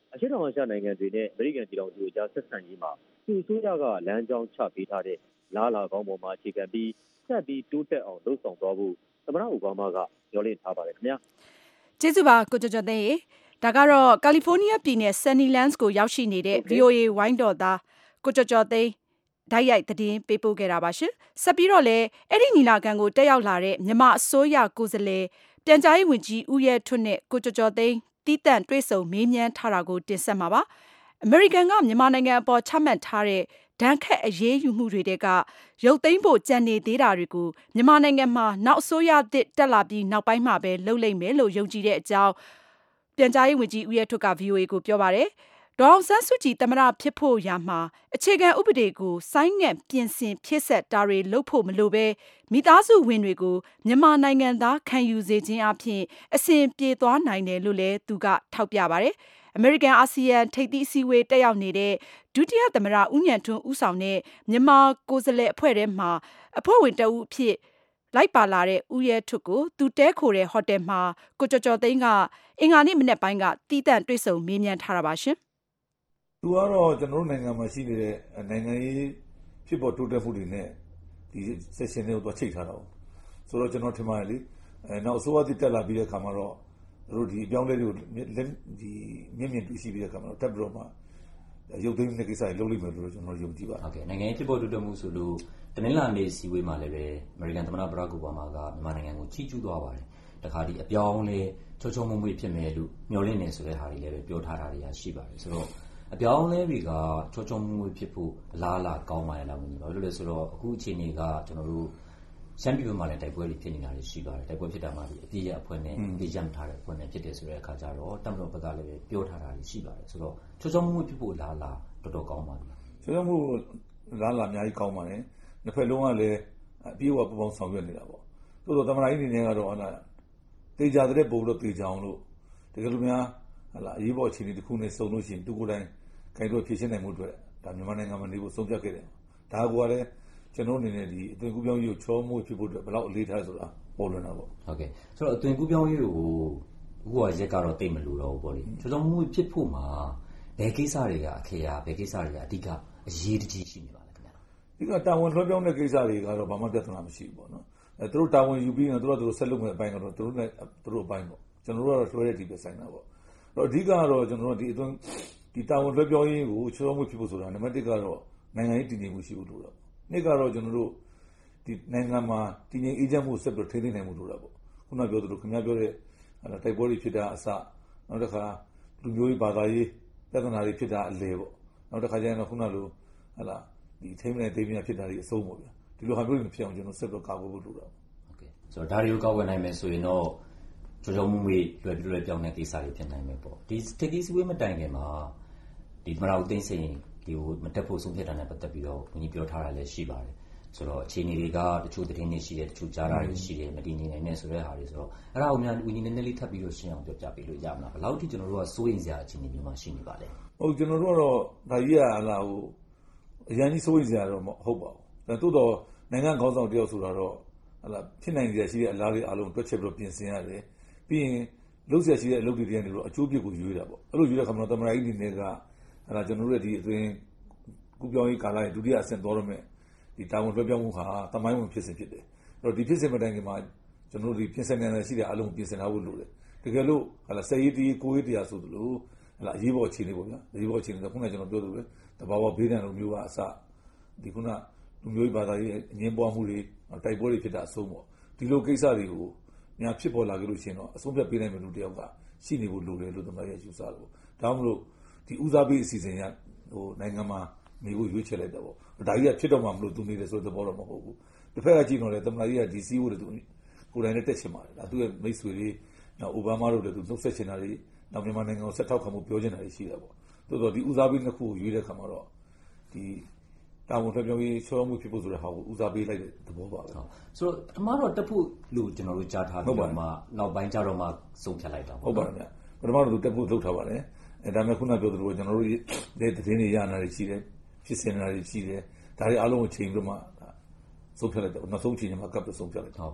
အရှေ့တောင်အာရှနိုင်ငံတွေနဲ့အမေရိကန်ပြည်ထောင်စုကြားဆက်ဆံရေးမှာသူ့အစိုးရကလမ်းကြောင်းချပေးထားတဲ့လားလာကောင်းပေါ်မှာအခြေခံပြီးဆက်ပြီးတိုးတက်အောင်လုပ်ဆောင်သွားဖို့သမ္မတအိုဘားမားကပြောလင့်ထားပါတယ်ခင်ဗျာကျေးဇူးပါကိုကျော်ကျော်သိန်းရေဒါကတော့ကယ်လီဖိုးနီးယားပြည်နယ် Sunny Lands ကိုရောက်ရှိနေတဲ့ ဗွီအိုအေ ဝိုင်းတော်သားကိုကျော်ကျော်သိန်းဓာတ်ရိုက်သတင်းပေးပို့ခဲ့တာပါရှင်ဆက်ပြီးတော့လည်းအဲ့ဒီညီလာခံကိုတက်ရောက်လာတဲ့မြန်မာအစိုးရကိုယ်စားလှယ်ပြန်ကြားရေးဝန်ကြီးဦးရဲထွဋ်နဲ့ကိုကျော်ကျော်သိန်းတီးတန့်တွေ့ဆုံမေးမြန်းထားတာကိုတင်ဆက်မှာပါအမေရိကန်ကမြန်မာနိုင်ငံအပေါ်ချမှတ်ထားတဲ့ဒဏ်ခတ်အရေးယူမှုတွေတဲကရုပ်သိမ်းဖို့ကြံနေသေးတာတွေကိုမြန်မာနိုင်ငံမှာနောက်အစိုးရသစ်တက်လာပြီးနောက်ပိုင်းမှာပဲလှုပ်လိမ့်မယ်လို့ယုံကြည်တဲ့အကြောင်းပြန်ကြားရေးဝန်ကြီးဦးရဲထွဋ်က ဗွီအိုအေ ကိုပြောပါတယ်ဒေါ်အောင်ဆန်းစုကြည်သမ္မတဖြစ်ဖို့ရာမှာအခြေခံဥပဒေကိုဆိုင်းငံ့ပြင်ဆင်ဖြည့်ဆက်တာတွေလုပ်ဖို့မလိုပဲမိသားစုဝင်တွေကိုမြန်မာနိုင်ငံသားခံယူစေခြင်းအပြင်အစဉ်ပြေသွားနိုင်တယ်လို့လည်းသူကထောက်ပြပါတယ်အမေရိကန်အာဆီယံထိပ်သီးအစည်းအဝေးတက်ရောက်နေတဲ့ဒုတိယသမ္မတဦးဉာဏ်ထွန်းဦးဆောင်တဲ့မြန်မာကိုယ်စားလှယ်အဖွဲ့ထဲမှာအဖွဲ့ဝင်တဦးအဖြစ်လိုက်ပါလာတဲ့ဦးရဲထွဋ်ကိုသူတဲခိုတဲ့ဟိုတယ်မှာကိုကျော်ကျော်သိန်းကအင်္ဂါနေ့မနက်ပိုင်းကတီးတန့်တွေ့ဆုံမေးမြန်းထားတာပါရှင်သူကတော့ကျွန်တော်တို့နိုင်ငံမှာရှိနေတဲ့နိုင်ငံရေးဖြစ်ပေါ်တိုးတက်မှုတွေနဲ့ဒီ session တွေကိုတော့ချိန်ထားတာ။ဆိုတော့ကျွန်တော်ထင်ပါတယ်လေအဲနောက်အစိုးရသစ်တက်လာပြီးတဲ့အခါမှာတော့တို့ဒီအပြောင်းလဲတွေကိုဒီမြင့်မြင့်တွေ့ရှိပြီးတဲ့အခါမှာတော့တက်ပြီးတော့မှရုပ်သိမ်းတဲ့ကိစ္စတွေလုပ်လိမ့်မယ်လို့ကျွန်တော်ယုံကြည်ပါတယ်။ဟုတ်ကဲ့နိုင်ငံရေးဖြစ်ပေါ်တိုးတက်မှုဆိုလို့တနင်္လာနေ့စီဝေးမှာလည်းပဲအမေရိကန်သမ္မတဘရာ့ခ် အိုဘားမားကမြန်မာနိုင်ငံကိုချီးကျူးသွားပါတယ်။တခါဒီအပြောင်းလဲချောချောမွေ့မွေ့ဖြစ်မယ်လို့မျှော်လင့်နေဆိုတဲ့ဟာတွေလည်းပဲပြောထားတာတွေရှိပါတယ်။ဆိုတော့အပြောင်းလဲတွေကချောချောမွေ့မွေ့ဖြစ်ဖို့အလားအလာကောင်းပါရဲ့လားမသိပါဘူး။ဘာလို့လဲဆိုတော့အခုအချိန်တွေကကျွန်တော်တို့ရှမ်းပြည်ဘက်မှာလည်းတိုက်ပွဲတွေဖြစ်နေတာရှိပါတယ်။တိုက်ပွဲဖြစ်တာမှဒီအပြည့်ရအဖွဲ့နဲ့အပြည့်ရမ်းထားတဲ့အဖွဲ့နဲ့ဖြစ်တယ်ဆိုတဲ့အခါကျတော့တမတော်ဘက်ကလည်းပဲပြောထားတာရှိပါတယ်။ဆိုတော့ချောချောမွေ့မွေ့ဖြစ်ဖို့အလားအလာတော်တော်ကောင်းပါတယ်။ချောချောမွေ့မွေ့လားလာအများကြီးကောင်းပါတယ်။နှစ်ဖက်လုံးကလည်းအပြည့်အဝပူပေါင်းဆောင်ရွက်နေတာပေါ့။သို့တော့သမ္မတကြီးအနေနဲ့ကတော့ဟာတေချာတဲ့ပုံလို့တေချာအောင်လို့တကယ်လို့များဟာလာအရေးပေါ်အခြေအနေတစ်ခုနဲ့စုံလို့ရှိရင်သူကိုယ်တိုင်ခိုင်တော့ဖြည့်ရှင်းနိုင်မှုအတွက်ဒါမြန်မာနိုင်ငံမှာနေဖို့ဆုံးဖြတ်ခဲ့တယ်။ဒါကလည်းကျွန်တော်အနေနဲ့ဒီအသွင်ကူးပြောင်းရေးကိုချောမွေ့ဖြစ်ဖို့အတွက်ဘယ်လောက်အလေးထားဆိုတာပေါ်လွင်တာပေါ့။ဟုတ်ကဲ့ဆိုတော့အသွင်ကူးပြောင်းရေးကိုအခုကရက်ကတော့တိတ်မလို့တော့ဘူးပေါ့လေ။ချောချောမွေ့မွေ့ဖြစ်ဖို့မှာဘယ်ကိစ္စတွေကအခရာဘယ်ကိစ္စတွေကအဓိကအရေးတကြီးရှိနေပါလဲခင်ဗျာ။ဒီကတာဝန်လွှဲပြောင်းတဲ့ကိစ္စတွေကတော့ဘာမှပြဿနာမရှိဘူးပေါ့နော်။အဲသူတို့တာဝန်ယူပြီးရင်သူတို့တို့ဆက်လုပ်မယ့်အပိုင်းကတော့သူတို့နဲ့သူတို့အပိုင်းပေါ့။ကျွန်တော်တို့ကတော့လွှဲတဲ့ဒီပဲဆိုင်တာပေါ့။အဲ့တော့အဓိကတော့ကျွန်တော်တို့ဒီအသွင်ဒီတာဝန်လွှဲပြောင်းရေးကိုချောချောမွေ့ဖြစ်ဖို့ဆိုတာနံပါတ်တစ်ကတော့နိုင်ငံရေးတည်ငြိမ်မှုရှိဖို့လိုတာပေါ့။နှစ်ကတော့ကျွန်တော်တို့ဒီနိုင်ငံမှာတည်ငြိမ်အေးချမ်းမှုဆက်ပြီးထိန်းသိမ်းနိုင်မှုလိုတာပေါ့။ခုနပြောသလိုခင်ဗျားပြောတဲ့တိုက်ပွဲတွေဖြစ်တာအစနောက်တစ်ခါလူမျိုးရေးဘာသာရေးပြဿနာတွေဖြစ်တာအလဲပေါ့။နောက်တစ်ခါကျရင်တော့ခုနလိုဟလာဒီထိန်းမနိုင်သေးမြဖြစ်တာတွေအဆုံးပေါ့ဗျာ။ဒီလိုဟာမျိုးတွေမဖြစ်အောင်ကျွန်တော်ဆက်ပြီးကာကွယ်ဖို့လိုတာပေါ့။ဟုတ်ကဲ့ဆိုတော့ဒါတွေကိုကာကွယ်နိုင်မယ်ဆိုရင်တော့ချောချောမွေ့မွေ့လွယ်ပြီးလွယ်ပြောင်းတဲ့ကိစ္စတွေဖြစ်နိုင်မယ်ပေါ့။ဒီတတိစဝေးမတိုင်ခင်မှာဒီမရာဦးသိန်းစိန်ဒီကိုမတက်ဖို့ဆုံးဖြတ်တာနဲ့ပတ်သက်ပြီးတော့ဝန်ကြီးပြောထားတာလည်းရှိပါတယ်ဆိုတော့အခြေအနေတွေကတချို့သတင်းတွေရှိတယ်တချို့ကြားတာတွေရှိတယ်မတည်ငြိမ်နိုင်တဲ့ဆိုတဲ့ဟာတွေဆိုတော့အဲ့ဒါကိုများဝန်ကြီးနည်းနည်းလေးထပ်ပြီးတော့ရှင်းအောင်ပြောပြပေးလို့ရမလားဘယ်လောက်ထိကျွန်တော်တို့ကစိုးရိမ်စရာအခြေအနေမျိုးမှရှိနေပါလဲဟုတ်ကျွန်တော်တို့ကတော့ဒါကြီးကဟလာဟိုအရင်ကြီးစိုးရိမ်စရာတော့မဟုတ်ပါဘူးဒါတိုးတော့နိုင်ငံခေါင်းဆောင်တယောက်ဆိုတာတော့ဟလာဖြစ်နိုင်ကြရှိတဲ့အလားလေးအလုံးတွက်ချက်ပြီးပြင်ဆင်ရတယ်ပြီးရင်လုပ်ဆက်ရှိတဲ့အလုပ်တွေတည်းနေတော့အကျိုးပြစ်ကိုရွေးတာပေါ့အဲ့လိုရွေးတဲ့ခါမှာသမ္မတကြီးဒီနေ့ကအဲ့ဒါကျွန်တော်တို့ရဲ့ဒီအသွင်ကူပြောင်းရေးကာလရဲ့ဒုတိယအဆင့်တော်ရမယ်ဒီတာဝန်လွှဲပြောင်းမှုဟာတမိုင်းဝင်ဖြစ်စဉ်ဖြစ်တယ်အဲ့တော့ဒီဖြစ်စဉ်မတိုင်ခင်မှာကျွန်တော်တို့ဒီပြင်ဆင်နေတာရှိတဲ့အလုံးပြင်ဆင်ထားဖို့လိုတယ်တကယ်လို့ဟလာစေရေးတီးကိုရေးတရားဆိုသလိုဟလာအရေးပေါ်အခြေအနေပေါ့ဗျာအရေးပေါ်အခြေအနေကခုနကကျွန်တော်ပြောသလိုပဲတဘာဝဘေးဒဏ်လိုမျိုးကအစဒီခုနလူမျိုးဘာသာရေးအငင်းပွားမှုတွေတိုက်ပွဲတွေဖြစ်တာအဆုံးပေါ့ဒီလိုကိစ္စတွေကိုများဖြစ်ပေါ်လာကြလို့ရှိရင်တော့အဆုံးဖြတ်ပေးနိုင်မယ်လူတယောက်ကရှိနေဖို့လိုတယ်လို့သမ္မတရဲ့ယူဆလို့ဒါမှမဟုတ်ဒီဦးစားပေးအစီအစဉ်ရဟိုနိုင်ငံမှာနေဖို့ရွေးချယ်လိုက်တာပေါ့ဒါကြီးကဖြစ်တော့မှမလို့သူနေတယ်ဆိုတဲ့သဘောတော့မဟုတ်ဘူးတစ်ဖက်ကကြည့်တော့လေသမ္မတကြီးကဒီစီးဖို့တူကိုယ်တိုင်နဲ့တက်ချင်ပါတယ်ဒါသူ့ရဲ့မိတ်ဆွေတွေနောက်အိုဘားမားတို့လည်းသူနှုတ်ဆက်ချင်တာတွေနောက်မြန်မာနိုင်ငံကိုဆက်ထောက်ခံမှုပြောချင်တာတွေရှိတာပေါ့တိုးတော့ဒီဦးစားပေးနှစ်ခုကိုရွေးတဲ့ခါမှာတော့ဒီတာဝန်လွှဲပြောင်းရေးချောမှုဖြစ်ဖို့ဆိုတဲ့ဟာကိုဦးစားပေးလိုက်တဲ့သဘောပါပဲဆိုတော့အမှားတော့တက်ဖို့လို့ကျွန်တော်တို့ကြားထားပြီးတော့မှနောက်ပိုင်းကျတော့မှဆုံးဖြတ်လိုက်တာပေါ့ဟုတ်ပါတယ်ဗျပထမတော့တက်ဖို့လုပ်ထားပါတယ်အဲဒါမှခုနပြောသလိုကျွန်တော်တို့တဲ့သတင်းတွေရနာတွေရှိတယ်ဖြစ်စင်တာတွေရှိတယ်ဒါတွေအားလုံးကိုချိန်ပြီးမှဆုံးဖြတ်လိုက်တော့နောက်ဆုံးချိန်မှာကပ်ပြီးဆုံးဖြတ်လိုက်ဟုတ်ဒ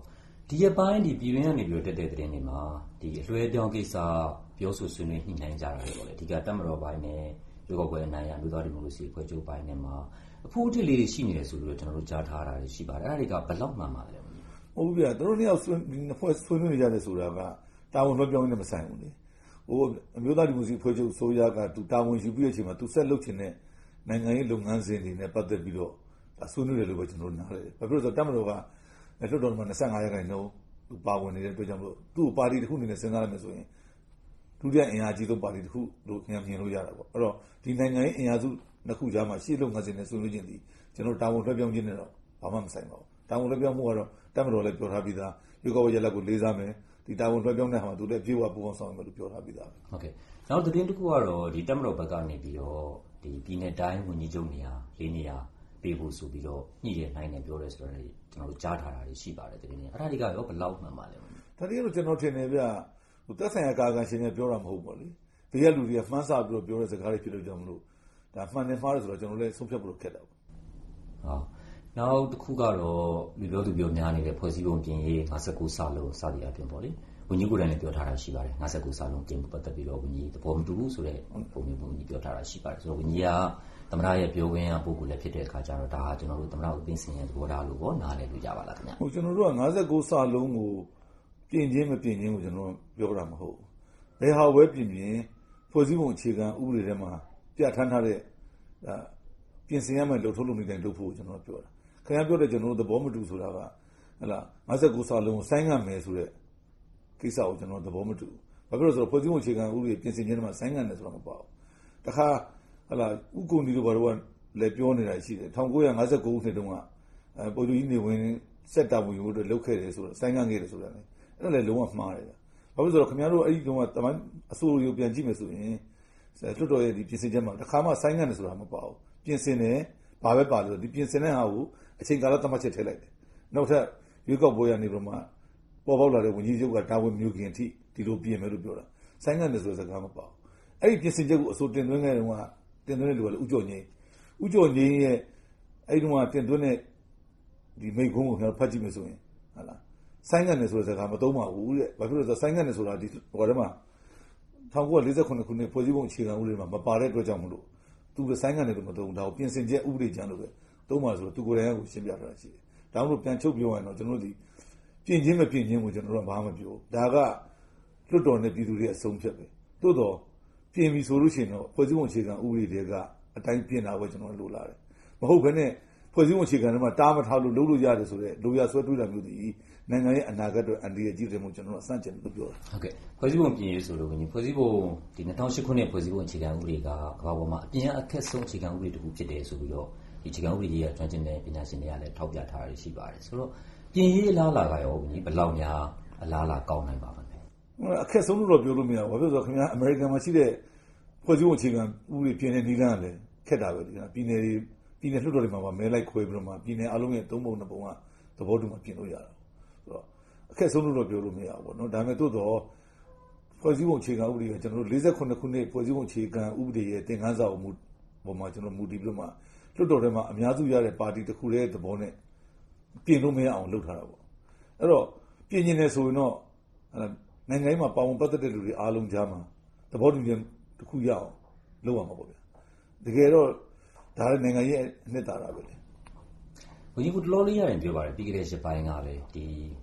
ဒီရပိုင်းဒီပြည်တွင်းကနေပြီးတော့တက်တဲ့သတင်းတွေမှာဒီအလွှဲပြောင်းကိစ္စပြောဆိုဆွေးနွေးညှိနှိုင်းကြတာတွေပေါ့လေအဓိကတက်မတော်ပိုင်းနဲ့ရွေးကောက်ပွဲအနိုင်ရလူသားဒီမိုကရေစီအဖွဲ့ချုပ်ပိုင်းနဲ့မှာအဖို့အထစ်လေးတွေရှိနေတယ်ဆိုပြီးတော့ကျွန်တော်တို့ကြားထားတာတွေရှိပါတယ်အဲ့ဒါတွေကဘယ်လောက်မှန်ပါလဲဟုတ်ပြီဗျာသူတို့နှစ်ယောက်ဆွေးဒီနှစ်ဖွဲ့ဆွေးနွေးနေကြတယ်ဆိုတာကတာဝန်လွှဲပြောင်းနေမဆိုင်ဘူးလေဟိုအမျိုးသားဒီမိုကရေစီအဖွဲ့ချုပ်ဆိုရကသူတာဝန်ယူပြီးတဲ့အချိန်မှာသူဆက်လုပ်ချင်တဲ့နိုင်ငံရေးလုပ်ငန်းစဉ်တွေနဲ့ပတ်သက်ပြီးတော့ဒါဆွေးနွေးတယ်လို့ပဲကျွန်တော်နားလည်တယ်ဘာဖြစ်လို့ဆိုတော့တက်မတော်ကလွှတ်တော်မှာနှစ်ဆယ့်ငါးရာခိုင်နှုန်းသူပါဝင်နေတဲ့အတွက်ကြောင့်မလို့သူ့ပါတီတစ်ခုအနေနဲ့စဉ်းစားရမယ်ဆိုရင်ဒုတိယအင်အားကြီးဆုံးပါတီတစ်ခုလို့ညံမြင်လို့ရတာပေါ့အဲ့တော့ဒီနိုင်ငံရေးအင်အားစုနှစ်ခုကြားမှာရှေ့လုပ်ငန်းစဉ်နဲ့ဆွေးနွေးခြင်းဒီကျွန်တော်တာဝန်လွှဲပြောင်းခြင်းနဲ့တော့ဘာမှမဆိုင်ပါဘူးတာဝန်လွှဲပြောင်းမှုကတော့တက်မတော်လည်းပြောထားပြီးသားရွေးကောက်ပွဲရလဒ်ကိုလေးစားမယ်ဒီတာဝန်လွှဲပြောင်းတဲ့ဟာမှာသူလည်းပြေဝပူပေါင်းဆောင်မယ်လို့ပြောထားပြီးသားပဲဟုတ်ကဲ့နောက်သတင်းတစ်ခုကတော့ဒီတက်မတော်ဘက်ကနေပြီးတော့ဒီပြည်နယ်တိုင်းဝန်ကြီးချုပ်နေရာလေးနေရာပေးဖို့ဆိုပြီးတော့ညှိရနိုင်တယ်ပြောရဲဆိုတော့ကျွန်တော်တို့ကြားထားတာတွေရှိပါတယ်သတင်းတွေအဲ့ဒါတွေကရောဘယ်လောက်မှန်ပါလဲဒါတွေကတော့ကျွန်တော်ထင်တယ်ဗျဟိုသက်ဆိုင်ရာကာကရှင်တွေပြောတာမဟုတ်ပါလေဒီကလူတွေကမှန်းဆပြီးတော့ပြောတဲ့စကားတွေဖြစ်လို့ကြောင့်မလို့ဒါမှန်တယ်မှားတယ်ဆိုတော့ကျွန်တော်လည်းဆုံးဖြတ်ဖို့ခက်တာပေါ့ဟုတ်နောက်တစ်ခုကတော့လူပြောသူပြောများနေတဲ့ဖွဲ့စည်းပုံပြင်ရေး၅၉စာလုံးစသည်အပြင်ပေါ့လေဝန်ကြီးကိုယ်တိုင်လည်းပြောထားတာရှိပါတယ်၅၉စာလုံးပြင်ဖို့ပတ်သက်ပြီးတော့ဝန်ကြီးသဘောမတူဘူးဆိုတဲ့ပုံမျိုးဝန်ကြီးပြောထားတာရှိပါတယ်ဆိုတော့ဝန်ကြီးကသမ္မတရဲ့ပြောခွင့်ရပုဂ္ဂိုလ်လည်းဖြစ်တဲ့အခါကျတော့ဒါကကျွန်တော်တို့သမ္မတဦးသိန်းစိန်ရဲ့သဘောထားလို့ပေါ့နားလည်လို့ရပါလားခင်ဗျဟိုကျွန်တော်တို့က၅၉စာလုံးကိုပြင်ခြင်းမပြင်ခြင်းကိုကျွန်တော်ပြောတာမဟုတ်ဘူးဘယ်ဟာဝဲပြင်ပြင်ဖွဲ့စည်းပုံအခြေခံဥပဒေထဲမှာပြဋ္ဌာန်းထားတဲ့ဒါပြင်ဆင်ရမယ့်လုပ်ထုတ်လုပ်နေတဲ့လုပ်ဖို့ကျွန်တော်ပြောတာခင်ဗျားပြောတဲ့ကျွန်တော်တို့သဘောမတူဆိုတာကဟလာ၅၉စာလုံးကိုစိုင်းငံ့မယ်ဆိုတဲ့ကိစ္စကိုကျွန်တော်သဘောမတူဘာဖြစ်လို့ဆိုတော့ဖွဲ့စည်းပုံအခြေခံဥပဒေပြင်ဆင်ခြင်းထဲမှာစိုင်းငံ့တယ်ဆိုတာမပေါ့တခါဟလာဥက္ကုဏီတို့ဘာလို့ကလည်းပြောနေတာရှိတယ်၁၉၅၉ခုနှစ်တုန်းကအဲပေါ်တူကြီးနေဝင်စက်တာဝင်လို့လုပ်ခဲ့တယ်ဆိုတော့စိုင်းငံ့ခဲ့တယ်ဆိုတာလေအဲ့ဒါလည်းလုံးဝမှားတယ်ဘာဖြစ်လို့ဆိုတော့ခင်ဗျားတို့အဲ့ဒီတုန်းကတမန်အစိုးရပြန်ကြည့်မယ်ဆိုရင်လွှတ်တော်ရဲ့ဒီပြင်ဆင်ချက်မှာတခါမှစိုင်းငံ့တယ်ဆိုတာမပေါ့ပြင်ဆင်တယ်ဘာပဲပါလို့ဒီပြင်ဆင်တဲ့ဟာကိုအချိန်ကာလသတ်မှတ်ချက်ထည့်လိုက်တယ်နောက်ထပ်ရွေးကောက်ပွဲရနေပြီးမှပေါ်ပေါက်လာတဲ့ဝန်ကြီးချုပ်ကတာဝန်မျိုးခင်အထိဒီလိုပြင်မယ်လို့ပြောတာစိုင်းငံ့တယ်ဆိုတဲ့စကားမပေါ့အဲ့ဒီပြင်ဆင်ချက်ကိုအစိုးတင်သွင်းခဲ့တဲ့ကတင်သွင်းတဲ့လူကလည်းဥကြော်ငိမ့်ဥကြော်ငိမ့်ရဲ့အဲ့ဒီတော့တင်သွင်းတဲ့ဒီမိကုန်းကိုကျွန်တော်ဖတ်ကြည့်မယ်ဆိုရင်ဟာလားစိုင်းငံ့တယ်ဆိုတဲ့စကားမသုံးပါဘူးတဲ့ဘာဖြစ်လို့လဲဆိုတော့စိုင်းငံ့တယ်ဆိုတာဒီဟိုထဲမှာ၁၉၄၇ခုနှစ်ဖွဲ့စည်းပုံအခြေခံဥပဒေမှာမပါတဲ့အတွက်ကြောင့်မလို့သူကစိုင်းငံ့တယ်လို့မသုံးဘူးဒါကိုပြင်ဆင်ချက်ဥပဒေကျမ်းလို့ပဲသုံးပါဆိုတော့သူကိုယ်တိုင်ကကိုရှင်းပြထားတာရှိတယ်ဒါမှမဟုတ်ပြန်ချုပ်ပြောရရင်တော့ကျွန်တော်တို့ဒီပြင်ချင်းမပြင်ချင်းကိုကျွန်တော်တို့ကဘာမှမပြောဒါကလွတ်တော်နဲ့ပြည်သူတွေအဆုံးဖြတ်ပဲသို့တော့ပြင်ပြီဆိုလို့ရှိရင်တော့ဖွဲ့စည်းပုံအခြေခံဥပဒေတွေကအတိုင်းပြင်တာပဲကျွန်တော်လိုလာတယ်မဟုတ်ဘဲနဲ့ဖွဲ့စည်းပုံအခြေခံထဲမှာတားမထားလို့လုပ်လို့ရတယ်ဆိုတော့လိုရဆွဲတွေးတာမျိုးဒီနိုင်ငံရဲ့အနာဂတ်အတွက်အန်ဒီရဲ့ကြီးတယ်မို့ကျွန်တော်တို့အဆန့်ကျင်လို့ပြောတာဟုတ်ကဲ့ဖွဲ့စည်းပုံပြင်ရေးဆိုလို့ဝင်ဖွဲ့စည်းပုံဒီ၂၀၀၈ခုနှစ်ဖွဲ့စည်းပုံအခြေခံဥပဒေကကမ္ဘာပေါ်မှာအပြင်အခက်ဆုံးအခြေခံဥပဒေတစ်ခုဖြစ်တယ်ဆိုပြီးတော့ဒီအခြေခံဥပဒေကြီးကကျွမ်းကျင်တဲ့ပညာရှင်တွေကလည်းထောက်ပြထားရရှိပါတယ်ဆိုတော့ပြင်ရေးအလားလာကရောဝင်ဘယ်လောက်များအလားလာကောင်းနိုင်ပါမလဲအခက်ဆုံးလို့တော့ပြောလို့မရဘူးဘာဖြစ်လို့ဆိုတော့ခင်ဗျာအမေရိကန်မှာရှိတဲ့ဖွဲ့စည်းပုံအခြေခံဥပဒေပြင်တဲ့နည်းလမ်းကလည်းခက်တာပဲဒီကပြည်နယ်တွေပြည်နယ်လွှတ်တော်တွေမှာမဲလိုက်ခွဲပြီးတော့မှပြည်နယ်အလုံးရဲ့သုံးပုံနှစ်ပုံကသဘောတူမှပြင်လို့ရတာဆိုတော့အခက်ဆုံးလို့တော့ပြောလို့မရဘူးပေါ့နော်ဒါပေမဲ့တိုးတော့ဖွဲ့စည်းပုံအခြေခံဥပဒေကကျွန်တော်တို့၄ခုနှစ်ခုနှစ်ဖွဲ့စည်းပုံအခြေခံဥပဒေရဲ့သင်ခန်းစာအမှုပေါ်မှာကျွန်တော်မူတည်ပြီးတော့မှလွှတ်တော်ထဲမှာအများစုရတဲ့ပါတီတစ်ခုရဲ့သဘောနဲ့ပြင်လို့မရအောင်လုပ်ထားတာပေါ့အဲ့တော့ပြင်နေတယ်ဆိုရင်တော့နိုင်ငံရေးမှာပါဝင်ပတ်သက်တဲ့လူတွေအားလုံးကြားမှာသဘောတူညီတစ်ခုရအောင်လုပ်ရမှာပေါ့ဗျာတကယ်တော့ဒါလည်းနိုင်ငံရေးအနှစ်သာရပဲလေဘုရင်ကတလောလေးရတယ်ပြောပါတယ်ပြီးခဲ့တဲ့ရက်ပိုင်းကပဲဒီ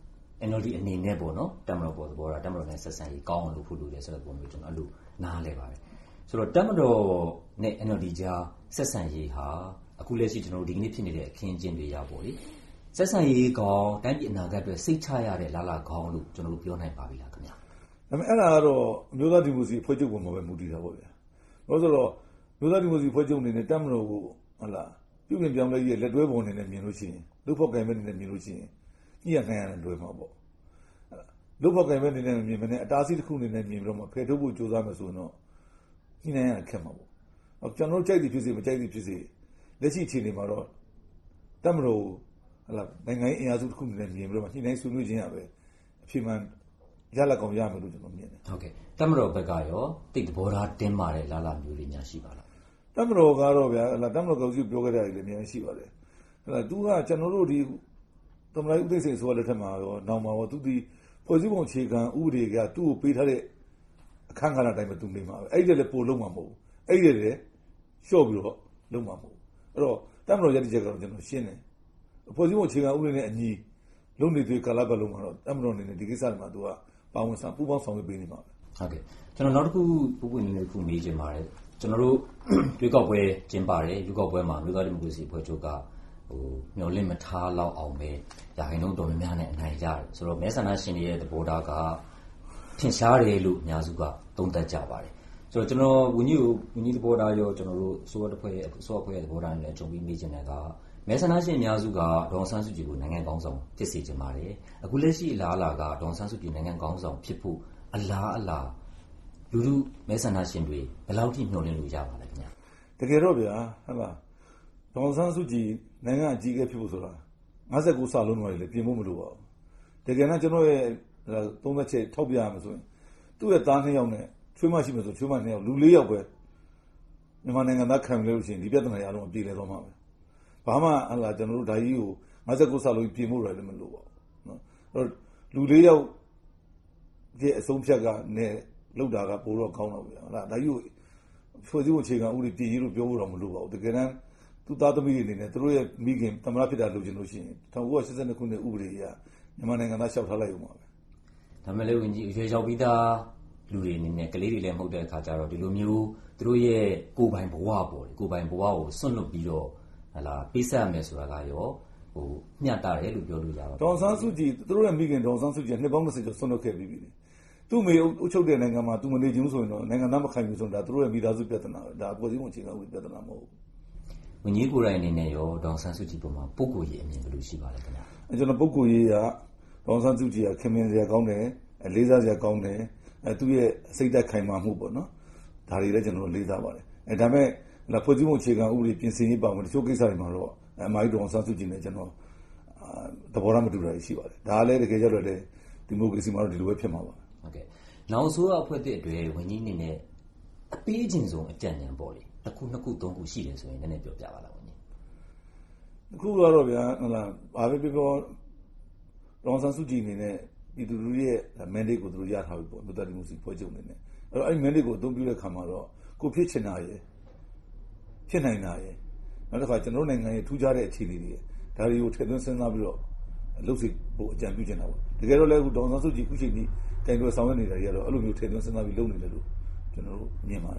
N L D အနေနဲ့ပေါ့နော်တမတော်ပေါ်သဘောထားတမတော်နဲ့ဆက်ဆံရေးကောင်းအောင်လုပ်ဖို့လိုတယ်ဆိုတဲ့ပုံမျိုးကျွန်တော်အဲ့လိုနားလဲပါတယ်ဆိုတော့တမတော်နဲ့ N L D ကြားဆက်ဆံရေးဟာအခုလက်ရှိကျွန်တော်တို့ဒီကနေ့ဖြစ်နေတဲ့အခင်းအကျင်းတွေရပေါ့လေဆက်ဆံရေးကောင်းတိုင်းပြည်အနာဂတ်အတွက်စိတ်ချရတဲ့လာလာကောင်းလို့ကျွန်တော်တို့ပြောနိုင်ပါပြီလားခင်ဗျာဒါပေမဲ့အဲ့ဒါကတော့အမျိုးသားဒီမိုကရေစီဖွဲ့ချုပ်ပုံမှာပဲမူတည်တာပေါ့ဗျာဘာလို့ဆိုတော့မျိုးသားဒီမိုကရေစီဖွဲ့ချုပ်အနေနဲ့တမတော်ကိုဟလာပြုပြင်ပြောင်းလဲရေးလက်တွဲပုံအနေနဲ့မြင်လို့ရှိရင်လူဖောက်ကင်မဲ့အနေနဲ့မြင်လို့ရှိရင်ကြည့်ရခိုင်းရတယ်လွယ်မှာပေါ့လူဖောက်ကင်မဲ့အနေနဲ့မြင်မနဲ့အတားအဆီးတစ်ခုအနေနဲ့မြင်ပြီးတော့မှဖယ်ထုတ်ဖို့ကြိုးစားမယ်ဆိုရင်တော့ညှိနှိုင်းရခက်မှာပေါ့ကျွန်တော်တို့ကြိုက်သည်ဖြစ်စေမကြိုက်သည်ဖြစ်စေလက်ရှိအခြေအနေမှာတော့တမတော်ဟလာနိုင်ငံရေးအင်အားစုတစ်ခုအနေနဲ့မြင်ပြီးတော့ညှိနှိုင်းဆွေးနွေးခြင်းရပဲအဖြစ်မှန်ရလက်ကောင်ရမယ်လို့ကျွန်တော်မြင်တယ်ဟုတ်ကဲ့တမတော်ဘက်ကရောတိတ်သဘောထားတင်းမာတဲ့လာလာမျိုးတွေများရှိပါလားတမတော်ကတော့ဗျာဟလာတမတော်ကောင်စီပြောခဲ့တာတွေလည်းအများကြီးရှိပါတယ်ဟလာသူကကျွန်တော်တို့ဒီသမ္မတဦးသိန်းစိန်ဆိုတဲ့လက်ထက်မှာရောနောက်မှာရောသူဒီဖွဲ့စည်းပုံအခြေခံဥပဒေကသူ့ကိုပေးထားတဲ့အခန်းကဏ္ဍတိုင်းမှာသူနေမှာပဲအဲ့ဒီလည်းပို့လုံးမှာမဟုတ်ဘူးအဲ့ဒီလည်းလျှော့ပြီးတော့လုံးမှာမဟုတ်ဘူးအဲ့တော့တမတော်ရည်ချက်ကတော့ကျွန်တော်ရှင်းတယ်ဖွဲ့စည်းပုံအခြေခံဥပဒေနဲ့အညီလုံးနေသွေးကာလပတ်လုံးမှာတော့တမတော်အနေနဲ့ဒီကိစ္စတွေမှာသူကပါဝင်ဆောင်ပူးပေါင်းဆောင်ရွက်ပေးနေမှာပဲဟုတ်ကဲ့ကျွန်တော်နောက်တစ်ခုပူပွင့်နေတစ်ခုမေးချင်ပါတယ်ကျွန်တော်တို့ရွေးကောက်ပွဲကျင်းပတယ်ရွေးကောက်ပွဲမှာမြို့သားဒီမိုကရေစီဖွဲ့ချုပ်ကဟိုမျှော်လင့်မထားလောက်အောင်ပဲရာခိုင်နှုန်းတော်များများနဲ့အနိုင်ရတယ်ဆိုတော့မဲဆန္ဒရှင်တွေရဲ့သဘောထားကထင်ရှားတယ်လို့အများစုကသုံးသပ်ကြပါတယ်ဆိုတော့ကျွန်တော်ဝန်ကြီးကိုဝန်ကြီးသဘောထားရောကျွန်တော်တို့စိုးရတစ်ဖွဲ့ရဲ့စိုးရဖွဲ့ရဲ့သဘောထားနဲ့ကြုံပြီးမေးချင်တဲ့ကမဲဆန္ဒရှင်အများစုကဒေါ်ဆန်းစုကြည်ကိုနိုင်ငံကောင်းဆောင်ဖြစ်စေချင်ပါတယ်အခုလက်ရှိအလားအလာကဒေါ်ဆန်းစုကြည်နိုင်ငံကောင်းဆောင်ဖြစ်ဖို့အလားအလာလူလူမဲဆန္ဒရှင်တွေဘယ်လောက်ထိမျှော်လင့်လို့ရပါလဲခင်ဗျာတကယ်တော့ဗျာဟုတ်လားဒေါ်ဆန်းစုကြည်နိုင်ငံအကြီးအကဲဖြစ်ဖို့ဆိုတာငါး၉စာလုံးတွေလည်းပြင်ဖို့မလိုပါဘူးတကယ်တော့ကျွန်တော်ရဲ့သုံးသက်ချက်ထောက်ပြရမယ်ဆိုရင်သူ့ရဲ့သားနှစ်ယောက်နဲ့ချွေးမရှိမယ်ဆိုချွေးမနှစ်ယောက်လူလေးယောက်ပဲမြန်မာနိုင်ငံသားခံလို့ရှိရင်ဒီပြဿနာရအောင်အပြေလည်သွားမှာပဲဘာမှဟလာကျွန်တော်တို့ဓာကြီးကိုငါး၉စာလုံးပြင်ဖို့လည်းမလိုပါဘူးနော်အဲ့တော့လူလေးယောက်ရဲ့အဆုံးဖြတ်ကနဲ့လောက်တာကပိုတော့ကောင်းတော့ဗျာဟုတ်လားဓာကြီးကိုဖွဲ့စည်းပုံအခြေခံဥပဒေပြည်ရေးလို့ပြောဖို့တော့မလိုပါဘူးတကယ်တမ်းသူသားသမီးတွေအနေနဲ့သူတို့ရဲ့မိခင်သမ္မတဖြစ်တာလုပ်ချင်လို့ရှိရင်၁၉၈၂ခုနှစ်ဥပဒေအရမြန်မာနိုင်ငံသားလျှောက်ထားလိုက်ရုံပါပဲဒါမှလည်းဝင်ကြီးရွှေချောက်ပြီးသားလူတွေအနေနဲ့ကလေးတွေလည်းမဟုတ်တဲ့အခါကျတော့ဒီလိုမျိုးသူတို့ရဲ့ကိုယ်ပိုင်ဘဝပေါ့လေကိုယ်ပိုင်ဘဝကိုစွန့်လွတ်ပြီးတော့ဟလာပေးဆက်ရမယ်ဆိုတာကရောဟိုမျှတတယ်လို့ပြောလို့ရပါဒေါ်ဆန်းစုကြည်သူတို့ရဲ့မိခင်ဒေါ်ဆန်းစုကြည်နှစ်ပေါင်း၂၀ကျော်စွန့်လွတ်ခဲ့ပြီးပြီသူ့မေအုပ်ချုပ်တဲ့နိုင်ငံမှာသူမနေချင်ဘူးဆိုရင်တော့နိုင်ငံသားမခံဘူးဆိုတာသူတို့ရဲ့မိသားစုပြဿနာပဲဒါအဖွဲ့အစည်းဝင်အခြေခံဥပဒေပြဿနာမဟုတ်ဘူးဝန်ကြီးကိုယ်တိုင်အနေနဲ့ရောဒေါ်ဆန်းစုကြည်ပုံမှာပုဂ္ဂိုလ်ရေးအမြင်ဘယ်လိုရှိပါလဲခင်ဗျာအဲကျွန်တော်ပုဂ္ဂိုလ်ရေးကဒေါ်ဆန်းစုကြည်ကခင်မင်စရာကောင်းတယ်လေးစားစရာကောင်းတယ်အဲသူ့ရဲ့စိတ်သက်ခိုင်မာမှုပေါ့နော်ဒါတွေလည်းကျွန်တော်လေးစားပါတယ်အဲဒါပေမဲ့ဖွဲ့စည်းပုံအခြေခံဥပဒေပြင်ဆင်ရေးပါမယ်တချို့ကိစ္စတွေမှာတော့အမိုက်ဒေါ်ဆန်းစုကြည်နဲ့ကျွန်တော်သဘောထားမတူတာရှိပါတယ်ဒါလည်းတကယ်ကြတော့လေဒီမိုကရေစီမှာတော့ဒီလိုပဲဖြစ်မှာပါဟုတ်ကဲ့နောက်ဆိုအဖွဲ့အသစ်တွေဝန်ကြီးအနေနဲ့အပေးခြင်းဆုံးအကြံဉာဏ်ပေါ့လေတစ်ခုနှစ်ခုသုံးခုရှိတယ်ဆိုရင်နည်းနည်းပြောပြပါလားဝန်ကြီးအခုတော့ဗျာဟလာဘာပဲပြောဒေါ်ဆန်းစုကြည်အနေနဲ့ဒီသူတို့ရဲ့ mandate ကိုသူတို့ရထားပြီပေါ့မြို့သားဒီမိုကရေစီဖွဲ့ချုပ်အနေနဲ့အဲ့တော့အဲ့ mandate ကိုအသုံးပြုတဲ့ခါမှာတော့ကိုဖြစ်ချင်တာရယ်ဖြစ်နိုင်တာရယ်နောက်တစ်ခါကျွန်တော်နိုင်ငံရဲ့ထူးခြားတဲ့အခြေအနေတွေဒါတွေကိုထည့်သွင်းစဉ်းစားပြီးတော့လုပ်စီဖို့အကြံပြုချင်တာပေါ့တကယ်တော့လည်းအခုဒေါ်ဆန်းစုကြည်အခုချိန်ကြီးကင်တွယ်ဆောင်ရွက်နေတာတွေကတော့အဲ့လိုမျိုးထည့်သွင်းစဉ်းစားပြီးလုပ်နေတယ်လို့ကျွန်တော်တို့မြင်ပါတယ်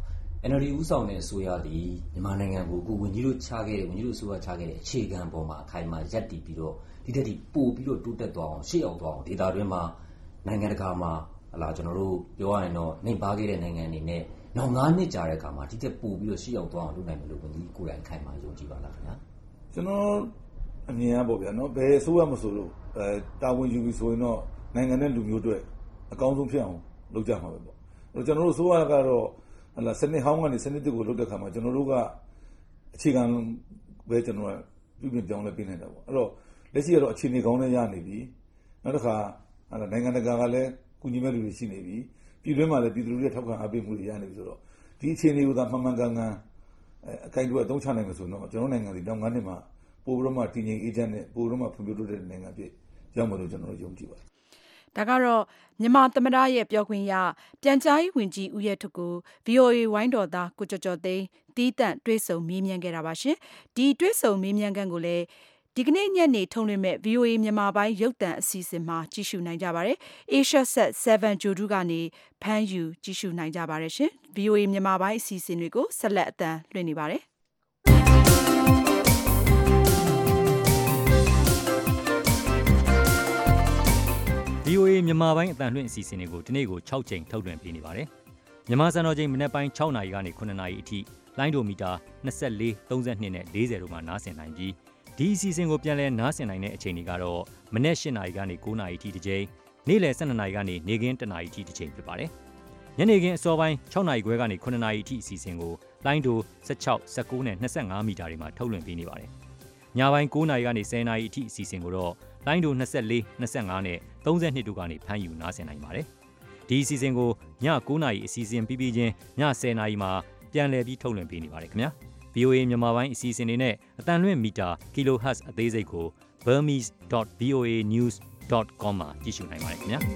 N L D ဦးဆောင်တဲ့အစိုးရသည်မြန်မာနိုင်ငံကိုအခုဝန်ကြီးတို့ချခဲ့တဲ့ဝန်ကြီးတို့အစိုးရချခဲ့တဲ့အခြေခံပေါ်မှာအခိုင်အမာရပ်တည်ပြီးတော့ဒီတက်ဒီပို့ပြီးတော့တိုးတက်သွားအောင်ရှေ့အောင်သွားအောင်ဒေသတွင်းမှာနိုင်ငံတကာမှာဟလာကျွန်တော်တို့ပြောရရင်တော့နှိမ်ပါခဲ့တဲ့နိုင်ငံအနေနဲ့နောက်၅နှစ်ကြာတဲ့အခါမှာဒီတက်ပို့ပြီးတော့ရှေ့အောင်သွားအောင်လုပ်နိုင်မယ်လို့ဝန်ကြီးကိုယ်တိုင်ခိုင်မာယုံကြည်ပါလားခင်ဗျာကျွန်တော်အမြင်ရပေါ့ဗျာနော်ဘယ်အစိုးရမဆိုလို့အဲတာဝန်ယူပြီးဆိုရင်တော့နိုင်ငံနဲ့လူမျိုးတွေအကောင်းဆုံးဖြစ်အောင်လုပ်ကြမှာပဲပေါ့အဲကျွန်တော်တို့အစိုးရကတော့ဟလာစနစ်ဟောင်းကနေစနစ်တစ်ကိုလုပ်တဲ့ခါမှာကျွန်တော်တို့ကအခြေခံပဲကျွန်တော်ကပြုပြင်ပြောင်းလဲပေးနေတာပေါ့အဲ့တော့လက်ရှိကတော့အခြေအနေကောင်းနဲ့ရနေပြီနောက်တစ်ခါဟလာနိုင်ငံတကာကလည်းကုညီမဲ့လူတွေရှိနေပြီပြည်တွင်းမှာလည်းပြည်သူတွေထောက်ခံအားပေးမှုတွေရနေပြီဆိုတော့ဒီအခြေအနေကိုသာမှန်မှန်ကန်ကန်အကိုင်တွေအသုံးချနိုင်မှာဆိုတော့ကျွန်တော်နိုင်ငံဒီနောက်၅နှစ်မှာပို့ပြီးတော့မှတည်ငြိမ်အေဂျင့်နဲ့ပို့ပြီးတော့မှဖွံ့ဖြိုးတိုးတက်တဲ့နိုင်ငံဖြစ်ရောက်မှာလို့ကျွန်တော်တို့ယုံကြည်ပါတယ်ဒါကတော့မြန်မာသမ္မတရဲ့ပြောခွင့်ရပြန်ကြားရေးဝန်ကြီးဦးရဲထွဋ်ကို V O A ဝိုင်းတော်သားကိုကျော်ကျော်သိန်းတီးတန့်တွေ့ဆုံမေးမြန်းခဲ့တာပါရှင်ဒီတွေ့ဆုံမေးမြန်းခန်းကိုလည်းဒီကနေ့ညနေထုတ်လွှင့်မဲ့ V O A မြန်မာပိုင်းရုပ်သံအစီအစဉ်မှာကြည့်ရှုနိုင်ကြပါတယ်။ Asia Set 7 ဂျိုဒူကနေဖမ်းယူကြည့်ရှုနိုင်ကြပါတယ်ရှင်။ V O A မြန်မာပိုင်းအစီအစဉ်တွေကိုဆက်လက်အသံလွှင့်နေပါတယ်။ V O A မြန်မာပိုင်းအသံလွှင့်အစီအစဉ်တွေကိုဒီနေ့ကို၆ချိန်ထုတ်လွှင့်ပေးနေပါတယ်။မြန်မာစံတော်ချိန်မနက်ပိုင်း၆နာရီကနေခုနှစ်နာရီအထိလိုင်းဒိုမီတာ၂၄ ၃၂နဲ့၄၀တို့မှာနားဆင်နိုင်ပြီးဒီအစီအစဉ်ကိုပြန်လည်နားဆင်နိုင်တဲ့အချိန်တွေကတော့မနက်၈နာရီကနေ၉နာရီအထိတစ်ချိန်နေ့လယ်၁၂နာရီကနေနေ့ခင်း၁နာရီအထိတစ်ချိန်ဖြစ်ပါတယ်။ညနေခင်းအစောပိုင်း၆နာရီခွဲကနေခုနှစ်နာရီအထိအစီအစဉ်ကိုလိုင်းဒို၁၆ ၁၉နဲ့၂၅မီတာတွေမှာထုတ်လွှင့်ပေးနေပါတယ်။ညပိုင်း၉နာရီကနေ၁၀နာရီအထိအစီအစဉ်ကိုတော့လိုင်းဒို၂၄ ၂၅နဲ့၃၂တို့ကနေဖမ်းယူနားဆင်နိုင်ပါတယ်။ဒီအစီအစဉ်ကိုည၉နာရီအစီအစဉ်ပြီးပြီးချင်းည၁၀နာရီမှာပြန်လည်ပြီးထုတ်လွှင့်ပေးနေပါတယ်ခင်ဗျာ။ V O A မြန်မာပိုင်းအစီအစဉ်တွေနဲ့အတန်လွင့်မီတာ Kilohertz အသေးစိတ်ကို burmese dot v o a news dot com မှာကြည့်ရှုနိုင်ပါတယ်ခင်ဗျာ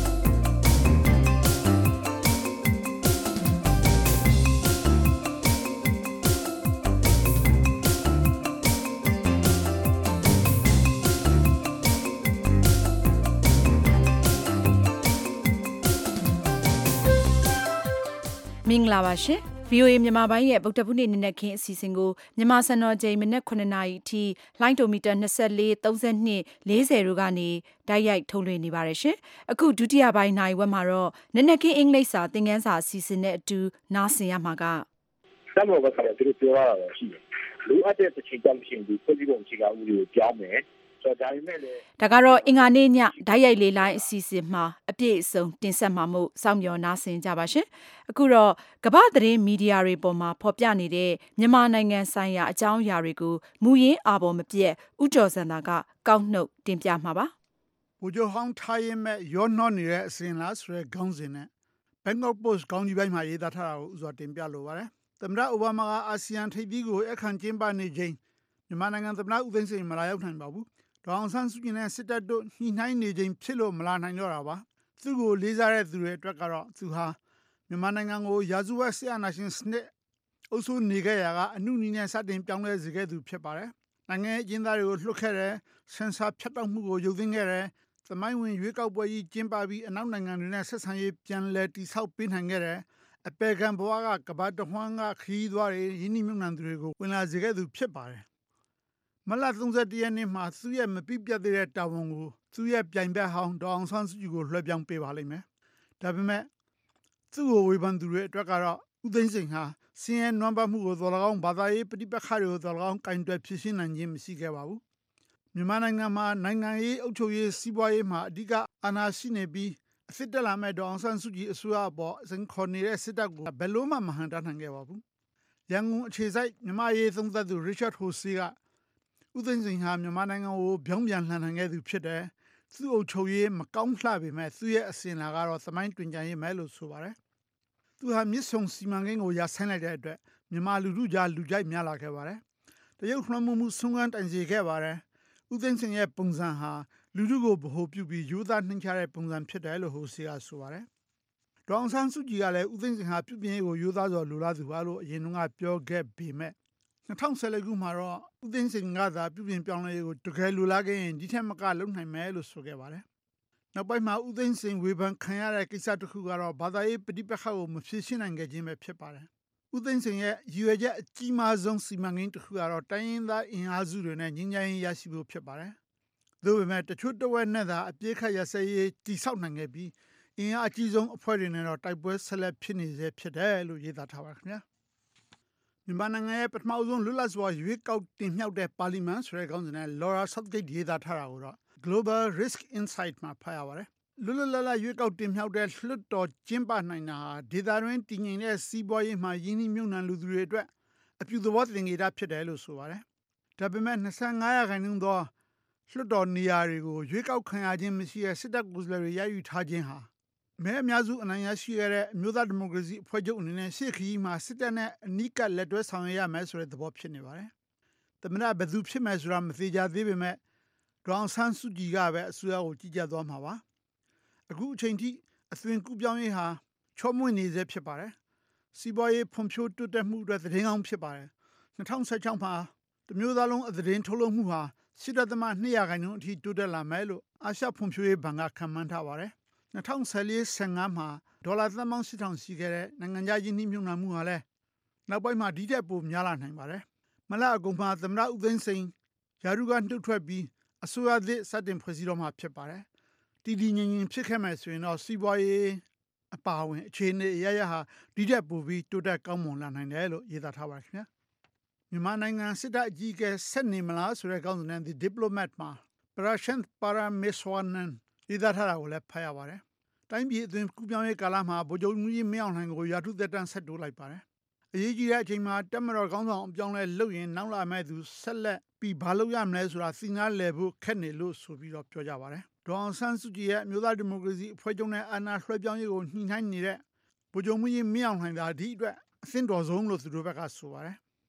မင်္ဂလာပါရှင် ဗီအိုအေ မြန်မာပိုင်းရဲ့ဗုဒ္ဓဘုနေ့နနက်ခင်းအစီအစဉ်ကိုမြန်မာစံတော်ချိန်မနက်9နာရီအထိလိုင်းဒိုမီတာ24 32 40တို့ကနေတိုက်ရိုက်ထုတ်လွှင့်နေပါတယ်ရှင်။အခုဒုတိယပိုင်းနိုင်ဝက်မှာတော့နနက်ခင်းအင်္ဂလိပ်စာသင်ခန်းစာအစီအစဉ်နဲ့အတူနားဆင်ရမှာကစံတော်ဘက်ကလည်းသူတို့ပြောရတာရှိတယ်။လူအပ်တဲ့တစ်ချိန်ကြောင့်ရှင်ဒီပြည်ပုံချီကဦးတွေကိုပြောင်းမယ်ဆိုတော့ဒါပေမဲ့လည်းဒါကတော့အင်္ဂါနေ့ညဓာတ်ရိုက်လေးလိုင်းအစီအစဉ်မှာအပြည့်အစုံတင်ဆက်မှာမို့စောင့်မျှော်နားဆင်ကြပါရှင်အခုတော့ကမ္ဘာသတင်းမီဒီယာတွေပေါ်မှာဖော်ပြနေတဲ့မြန်မာနိုင်ငံဆိုင်ရာအကြောင်းအရာတွေကိုမူရင်းအာပေါ်မပြတ်ဥကျော်စံသာကကောက်နှုတ်တင်ပြမှာပါဗိုလ်ချုပ်ဟောင်းထားရင်မဲ့ရောနှောနေတဲ့အစဉ်လားဆိုတဲ့ခေါင်းစဉ်နဲ့ Bangkok Post ခေါင်းကြီးပိုင်းမှာရေးသားထားတာကိုဥစွာတင်ပြလိုပါတယ်သမ္မတအိုဘားမားကအာဆီယံထိပ်သီးကိုအခမ်းကျင်းပနေချိန်မြန်မာနိုင်ငံသမ္မတဦးသိန်းစိန်မလာရောက်နိုင်ပါဘူးဒေါအောင်ဆန်းစုကြည်နဲ့စစ်တပ်တို့ညှိနှိုင်းနေချိန်ဖြစ်လို့မလာနိုင်တော့တာပါသူ့ကိုလေးစားတဲ့သူတွေအတွက်ကတော့သူဟာမြန်မာနိုင်ငံကိုရာဇဝတ်စစ်အာဏာရှင်စနစ်အုပ်စိုးနေခဲ့ရာကအမှုနည်းနဲ့စတင်ပြောင်းလဲစေခဲ့သူဖြစ်ပါတယ်နိုင်ငံအကျဉ်းသားတွေကိုလှုပ်ခဲ့တယ်ဆင်ဆာဖြတ်တောက်မှုကိုရုပ်သိမ်းခဲ့တယ်သမိုင်းဝင်ရွေးကောက်ပွဲကြီးကျင်းပပြီးအနောက်နိုင်ငံတွေနဲ့ဆက်ဆံရေးပြန်လည်တည်ဆောက်ပေးနိုင်ခဲ့တယ်အပေကံဘဝကကဘာတဝန်းကခရီးသွားတွေရင်းနှီးမြှုပ်နှံသူတွေကိုဝင်လာစေခဲ့သူဖြစ်ပါတယ်မလသုံးဆယ့်တစ်ရက်နေ့မှာသူ့ရဲ့မပြည့်ပြတ်သေးတဲ့တာဝန်ကိုသူ့ရဲ့ပြိုင်ဘက်ဟောင်းဒေါအောင်ဆန်းစုကြည်ကိုလွှဲပြောင်းပေးပါလိမ့်မယ်။ဒါပေမဲ့သူ့ကိုဝေဖန်သူတွေအတွက်ကတော့ဦးသိန်းစိန်ဟာစင်ရဲနွမ်းပါမှုကိုတော်လကောင်းဘာသာရေးပဋိပက္ခတွေကိုတော်လကောင်းကင်တွယ်ဖြေရှင်းနိုင်ခြင်းမရှိခဲ့ပါဘူး။မြန်မာနိုင်ငံမှာနိုင်ငံရေးအုပ်ချုပ်ရေးစီးပွားရေးမှာအဓိကအာဏာရှိနေပြီးအစ်တက်လာမဲ့ဒေါအောင်ဆန်းစုကြည်အစိုးရအပေါ်အစဉ်ခေါ်နေတဲ့စစ်တပ်ကိုဘယ်လို့မှမဟန်တားနိုင်ခဲ့ပါဘူး။ရန်ကုန်အခြေစိုက်မြန်မာရေးသုံးသပ်သူ Richard Horsey ကဦးသိန်းစိန်ဟာမြန်မာနိုင်ငံကိုပြောင်းပြန်လှန်နိုင်ခဲ့သူဖြစ်တယ်။သူ့အုပ်ချုပ်ရေးမကောင်းလှပေမဲ့သူ့ရဲ့အစဉ်လာကတော့သမိုင်းတွင်ကြံရေးမဲလို့ဆိုပါတယ်။သူဟာမြစ်ဆုံစီမံကိန်းကိုရဆိုင်လိုက်တဲ့အတွက်မြန်မာလူထုကြားလူကြိုက်များလာခဲ့ပါတယ်။တရုတ်လွှမ်းမိုးမှုဆုံးခန်းတိုင်စေခဲ့ပါတယ်။ဦးသိန်းစိန်ရဲ့ပုံစံဟာလူထုကိုဗဟိုပြုပြီးရိုးသားနှိမ့်ချတဲ့ပုံစံဖြစ်တယ်လို့ဟိုစီကဆိုပါတယ်။ဒေါအောင်ဆန်းစုကြည်ကလည်းဦးသိန်းစိန်ဟာပြုပြင်ရေးကိုရိုးသားစွာလိုလားသူပါလို့အရင်ကပြောခဲ့ပေမဲ့၂၀၁၄ခုမှာတော့ဦးသိန်းစိန်ကသာပြုပြင်ပြောင်းလဲရေးကိုတကယ်လိုလားခဲ့ရင်ဒီထက်မကလုပ်နိုင်မယ်လို့ဆိုခဲ့ပါတယ်။နောက်ပိုင်းမှာဦးသိန်းစိန်ဝေဖန်ခံရတဲ့ကိစ္စတစ်ခုကတော့ဘာသာရေးပဋိပက္ခကိုမဖြေရှင်းနိုင်ခဲ့ခြင်းပဲဖြစ်ပါတယ်။ဦးသိန်းစိန်ရဲ့ရည်ရွယ်ချက်အကြီးမားဆုံးစီမံကိန်းတစ်ခုကတော့တိုင်းရင်းသားအင်အားစုတွေနဲ့ငြိမ်းချမ်းရေးရရှိဖို့ဖြစ်ပါတယ်။သို့ပေမဲ့တချို့တဝက်နဲ့သာအပြည့်ခတ်ရစဲရေးတည်ဆောက်နိုင်ခဲ့ပြီးအင်အားအကြီးဆုံးအဖွဲ့တွေနဲ့တော့တိုက်ပွဲဆက်လက်ဖြစ်နေစေဖြစ်တယ်လို့ရေးသားထားပါခင်ဗျာ။မြန်မာနိုင်ငံရဲ့ပထမဆုံးလွတ်လပ်စွာရွေးကောက်တင်မြှောက်တဲ့ပါလီမန်ဆိုတဲ့ခေါင်းစဉ်နဲ့ Laura Southgate ရေးသားထားတာကိုတော့ Global Risk Insight မှာဖတ်ရပါတယ်။လွတ်လွတ်လပ်လပ်ရွေးကောက်တင်မြှောက်တဲ့လွှတ်တော်ကျင်းပနိုင်တာဟာဒေသတွင်းတည်ငြိမ်တဲ့စီးပွားရေးမှာရင်းနှီးမြှုပ်နှံလူသူတွေအတွက်အပြုသဘောသင်္ကေတဖြစ်တယ်လို့ဆိုပါတယ်။ဒါပေမဲ့၂၅ရာခိုင်နှုန်းသောလွှတ်တော်နေရာတွေကိုရွေးကောက်ခံရခြင်းမရှိတဲ့စစ်တပ်ကိုယ်စားလှယ်တွေရယူထားခြင်းဟာမဲအများစုအနိုင်ရရှိခဲ့တဲ့အမျိုးသားဒီမိုကရေစီအဖွဲ့ချုပ်အနေနဲ့ရှေ့ခရီးမှာစစ်တပ်နဲ့အနီးကပ်လက်တွဲဆောင်ရွက်ရမယ်ဆိုတဲ့သဘောဖြစ်နေပါတယ်။သမ္မတဘယ်သူဖြစ်မယ်ဆိုတာမသေးကြသေးပေမဲ့ဒေါအောင်ဆန်းစုကြည်ကပဲအစိုးရကိုကြီးကြပ်သွားမှာပါ။အခုအချိန်ထိအသွင်ကူးပြောင်းရေးဟာချောမွေ့နေစေဖြစ်ပါတယ်။စီးပွားရေးဖွံ့ဖြိုးတိုးတက်မှုအတွက်သတင်းကောင်းဖြစ်ပါတယ်။၂၀၁၆မှာတမျိုးသားလုံးအသတင်းထုတ်လုပ်မှုဟာရှစ်ဒသမ၂ရာခိုင်နှုန်းအထိတိုးတက်လာမယ်လို့အာရှဖွံ့ဖြိုးရေးဘဏ်ကခန့်မှန်းထားပါတယ်။၂၀၁၄ ၁၅မှာဒေါ်လာသန်းပေါင်းရှစ်ထောင်ရှိခဲ့တဲ့နိုင်ငံခြားရင်းနှီးမြှုပ်နှံမှုဟာလည်းနောက်ပိုင်းမှာဒီထက်ပိုများလာနိုင်ပါတယ်။မလအကုန်မှာသမ္မတဦးသိန်းစိန်ယာရုကနှုတ်ထွက်ပြီးအစိုးရသစ်စတင်ဖွဲ့စည်းတော့မှာဖြစ်ပါတယ်။တည်တည်ငြိမ်ငြိမ်ဖြစ်ခဲ့မယ်ဆိုရင်တော့စီးပွားရေးအပါအဝင်အခြေအနေအရရဟာဒီထက်ပိုပြီးတိုးတက်ကောင်းမွန်လာနိုင်တယ်လို့ရေးသားထားပါခင်ဗျာ။မြန်မာနိုင်ငံစစ်တပ်အကြီးအကဲဆက်နေမလားဆိုတဲ့ခေါင်းစဉ်နဲ့ The Diplomat မှာ Prashant Parameswaran ရေးသားထားတာကိုလည်းဖတ်ရပါတယ်။တိုင်းပြည်အသွင်ကူးပြောင်းရေးကာလမှာဗိုလ်ချုပ်မှူးကြီးမင်းအောင်လှိုင်ကိုရာထူးသက်တမ်းဆက်တိုးလိုက်ပါတယ်။အရေးကြီးတဲ့အချိန်မှာတပ်မတော်ခေါင်းဆောင်အပြောင်းလဲလုပ်ရင်နောက်လာမဲ့သူဆက်လက်ပြီးဘာလုပ်ရမလဲဆိုတာသိနာလည်ဖို့ခက်နေလို့ဆိုပြီးတော့ပြောကြပါတယ်။ဒေါအောင်ဆန်းစုကြည်ရဲ့အမျိုးသားဒီမိုကရေစီအဖွဲ့ချုပ်နဲ့အာဏာလွှဲပြောင်းရေးကိုညှိနှိုင်းနေတဲ့ဗိုလ်ချုပ်မှူးကြီးမင်းအောင်လှိုင်သာဒီအတွက်အသင့်တော်ဆုံးလို့သူတို့ဘက်ကဆိုပါတယ်။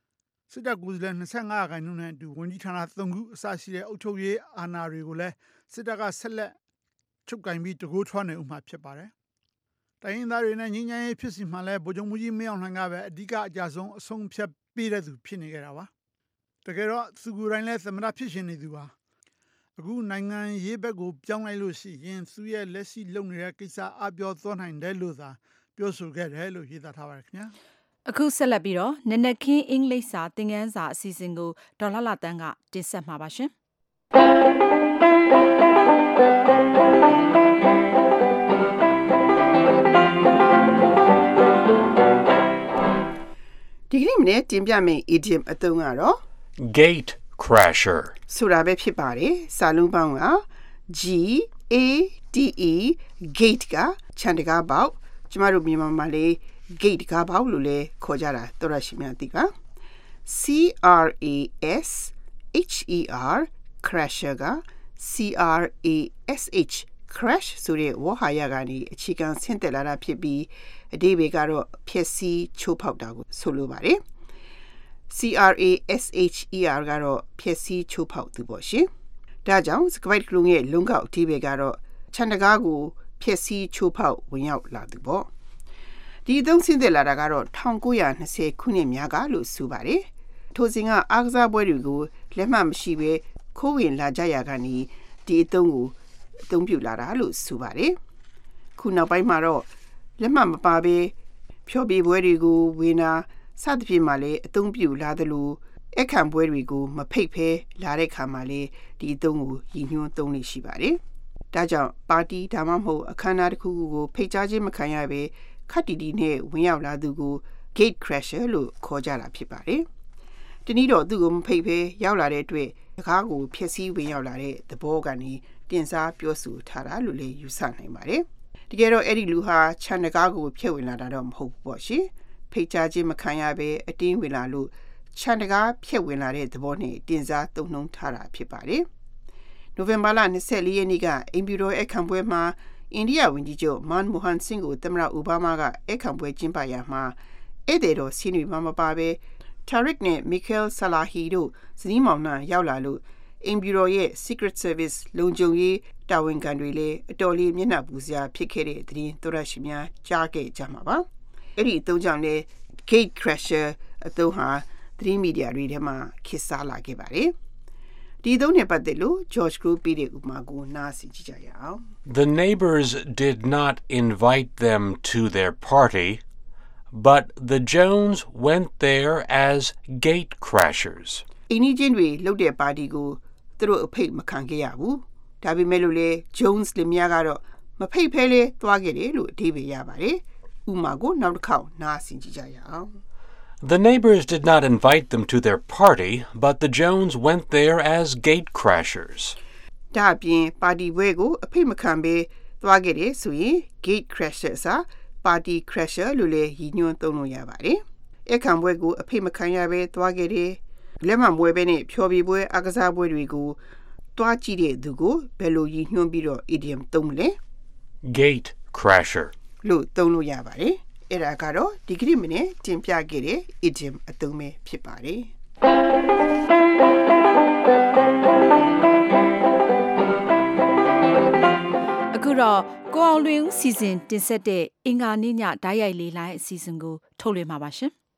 စစ်တပ်ကိုယ်စားလှယ်၂၅ရာခိုင်နှုန်းနဲ့အတူဝန်ကြီးဌာန၃ခုအစရှိတဲ့အုပ်ချုပ်ရေးအာဏာတွေကိုလည်းစစ်တပ်ကဆက်လက်ချုပ်ကိုင်ပြီးတကိုးထွားနေဦးမှာဖြစ်ပါတယ်။တိုင်းရင်းသားတွေနဲ့ငြိမ်းချမ်းရေးဖြစ်စီမှလည်းဗိုလ်ချုပ်မှုကြီးမင်းအောင်လှိုင်ကပဲအဓိကအကြဆုံးအဆုံးဖြတ်ပေးတဲ့သူဖြစ်နေကြတာပါ။တကယ်တော့သူကိုယ်တိုင်လည်းသမ္မတဖြစ်ရှင်နေသူပါ။အခုနိုင်ငံရေးဘက်ကိုပြောင်းလိုက်လို့ရှိရင်သူရဲ့လက်ရှိလုပ်နေတဲ့ကိစ္စအပြောသွားနိုင်တယ်လို့သာပြောဆိုခဲ့တယ်လို့ရေးသားထားပါတယ်ခင်ဗျာ။အခုဆက်လက်ပြီးတော့နနခင်းအင်္ဂလိပ်စာသင်ခန်းစာအစီအစဉ်ကိုဒေါ်လာလာတန်းကတင်ဆက်မှာပါရှင်ဒီကနေ့မနေ့တင်ပြမယ့် idiom အသုံးကတော့ gate crasher ဆိုတာပဲဖြစ်ပါတယ်စာလုံးပေါင်းက G A T E gate ကခြံတကားပေါက်ကျမတို့မြန်မာမှာလေgate ကားပေါက်လို့လည်းခေါ်ကြတာတော်ရရှိများသိပါ C R A S H E R crasher က C R A S H crash ဆိုတဲ့ဝါဟာရကနေအခြေခံဆင့်တက်လာတာဖြစ်ပြီးအဓိပ္ပာယ်ကတော့ဖျက်ဆီးချိုးဖောက်တာကိုဆိုလိုပါတယ် C R A S H E R ကတော့ဖျက်ဆီးချိုးဖောက်သူပေါ့ရှင်ဒါကြောင့်စကပိုက်ကလုံးရဲ့လုံကောက်အဓိပ္ပာယ်ကတော့ခြံတကားကိုဖျက်ဆီးချိုးဖောက်ဝင်ရောက်လာသူပေါ့ဒီအသုံးဆင်းသက်လာတာကတော့၁၉၂၀ခုနှစ်များကလို့ဆိုပါတယ်ထိုစဉ်ကအားကစားပွဲတွေကိုလက်မှတ်မရှိဘဲခိုးဝင်လာကြရာကနေဒီအသုံးကိုအသုံးပြုလာတာလို့ဆိုပါတယ်ခုနောက်ပိုင်းမှာတော့လက်မှတ်မပါဘဲဖျော်ဖြေပွဲတွေကိုဝင်လာစသဖြင့်မှလည်းအသုံးပြုလာသလိုအခမ်းပွဲတွေကိုမဖိတ်ဖဲလာတဲ့ခါမှလည်းဒီအသုံးကိုရည်ညွှန်းသုံးလို့ရှိပါတယ်ဒါကြောင့်ပါတီဒါမှမဟုတ်အခမ်းအနားတစ်ခုခုကိုဖိတ်ကြားခြင်းမခံရဘဲခက်တီတီနဲ့ဝင်ရောက်လာသူကို gate crasher လို့ခေါ်ကြတာဖြစ်ပါတယ်။ဒီနည်းတော့သူ့ကိုမဖိတ်ဖဲရောက်လာတဲ့အတွက်တကားကိုဖျက်ဆီးဝင်ရောက်လာတဲ့သဘောကနေတင်စားပြောဆိုထားတာလို့လည်းယူဆနိုင်ပါတယ်။တကယ်တော့အဲ့ဒီလူဟာခြံတကားကိုဖျက်ဝင်လာတာတော့မဟုတ်ဘူးပေါ့ရှင်။ဖိတ်ကြားခြင်းမခံရဘဲအတင်းဝင်လာလို့ခြံတကားဖျက်ဝင်လာတဲ့သဘောနဲ့တင်စားသုံးနှုန်းထားတာဖြစ်ပါတယ်။နိုဝင်ဘာလ၂၄ရက်နေ့ကအိမ်ဖြူတော်အခမ်းပွဲမှာအိန္ဒိယဝန်ကြီးချုပ်မန်မိုဟန်ဆင်းကိုသမ္မတအိုဘားမားကအခမ်းပွဲကျင်းပရာမှာဧည့်သည်တော်စီးနွေမှမပါဘဲ Tariq နဲ့ Mikhail Salahi တို့ဇနီးမောင်နှံရောက်လာလို့အိမ်ဖြူတော်ရဲ့ Secret Service လုံခြုံရေးတာဝန်ခံတွေလည်းအတော်လေးမျက်နှာပူစရာဖြစ်ခဲ့တဲ့သတင်းတော်ရရှိများကြားခဲ့ကြမှာပါအဲ့ဒီအသုံးကြောင့်လည်း gate crasher အသုံးဟာသတင်းမီဒီယာတွေထဲမှာခေတ်စားလာခဲ့ပါတယ်ဒီသုံးနဲ့ပတ်သက်လို့ George Crow ပြတဲ့ဥပမာကိုနားဆင်ကြည့်ကြရအောင် The neighbors did not invite them to their party, but the Jones went there as gate crashers. အိမ်နီးချင်းတွေလှုပ်တဲ့ပါတီကိုသူတို့အဖိတ်မခံခဲ့ရဘူးဒါပေမဲ့လို့လေ Jones လင်မယားကတော့မဖိတ်ဖဲလေသွားခဲ့တယ်လို့အဓိပ္ပာယ်ရပါတယ်ဥပမာကိုနောက်တစ်ခေါက်နားဆင်ကြည့်ကြရအောင် The neighbors did not invite them to their party, but the Jones went there as gate crashers. ဒါအပြင်ပါတီပွဲကိုအဖိတ်မခံဘဲသွားခဲ့တယ်ဆိုရင် gate crasher စာ party crasher လို့လည်းရည်ညွှန်းသုံးလို့ရပါတယ်။အခမ်းပွဲကိုအဖိတ်မခံရဘဲသွားခဲ့တယ်။လက်မှတ်မဝယ်ဘဲနဲ့ဖျော်ဖြေပွဲအကစားပွဲတွေကိုတွားကြည့်တဲ့သူကိုဘယ်လိုရည်ညွှန်းပြီးတော့ idiom သုံးမလဲ Gate crasher လို့သုံးလို့ရပါတယ်။အဲ့ဒါကတော့ဒီကနေ့မနေ့တင်ပြခဲ့တဲ့ idiom အသုံးပဲဖြစ်ပါတယ်။အခုတော့ကိုအောင်လွင်ဦးစီစဉ်တင်ဆက်တဲ့အင်္ဂါနေ့ညဓာတ်ရိုက်လေးလိုင်းအစီအစဉ်ကိုထုတ်လွှင့်မှာပါရှင်။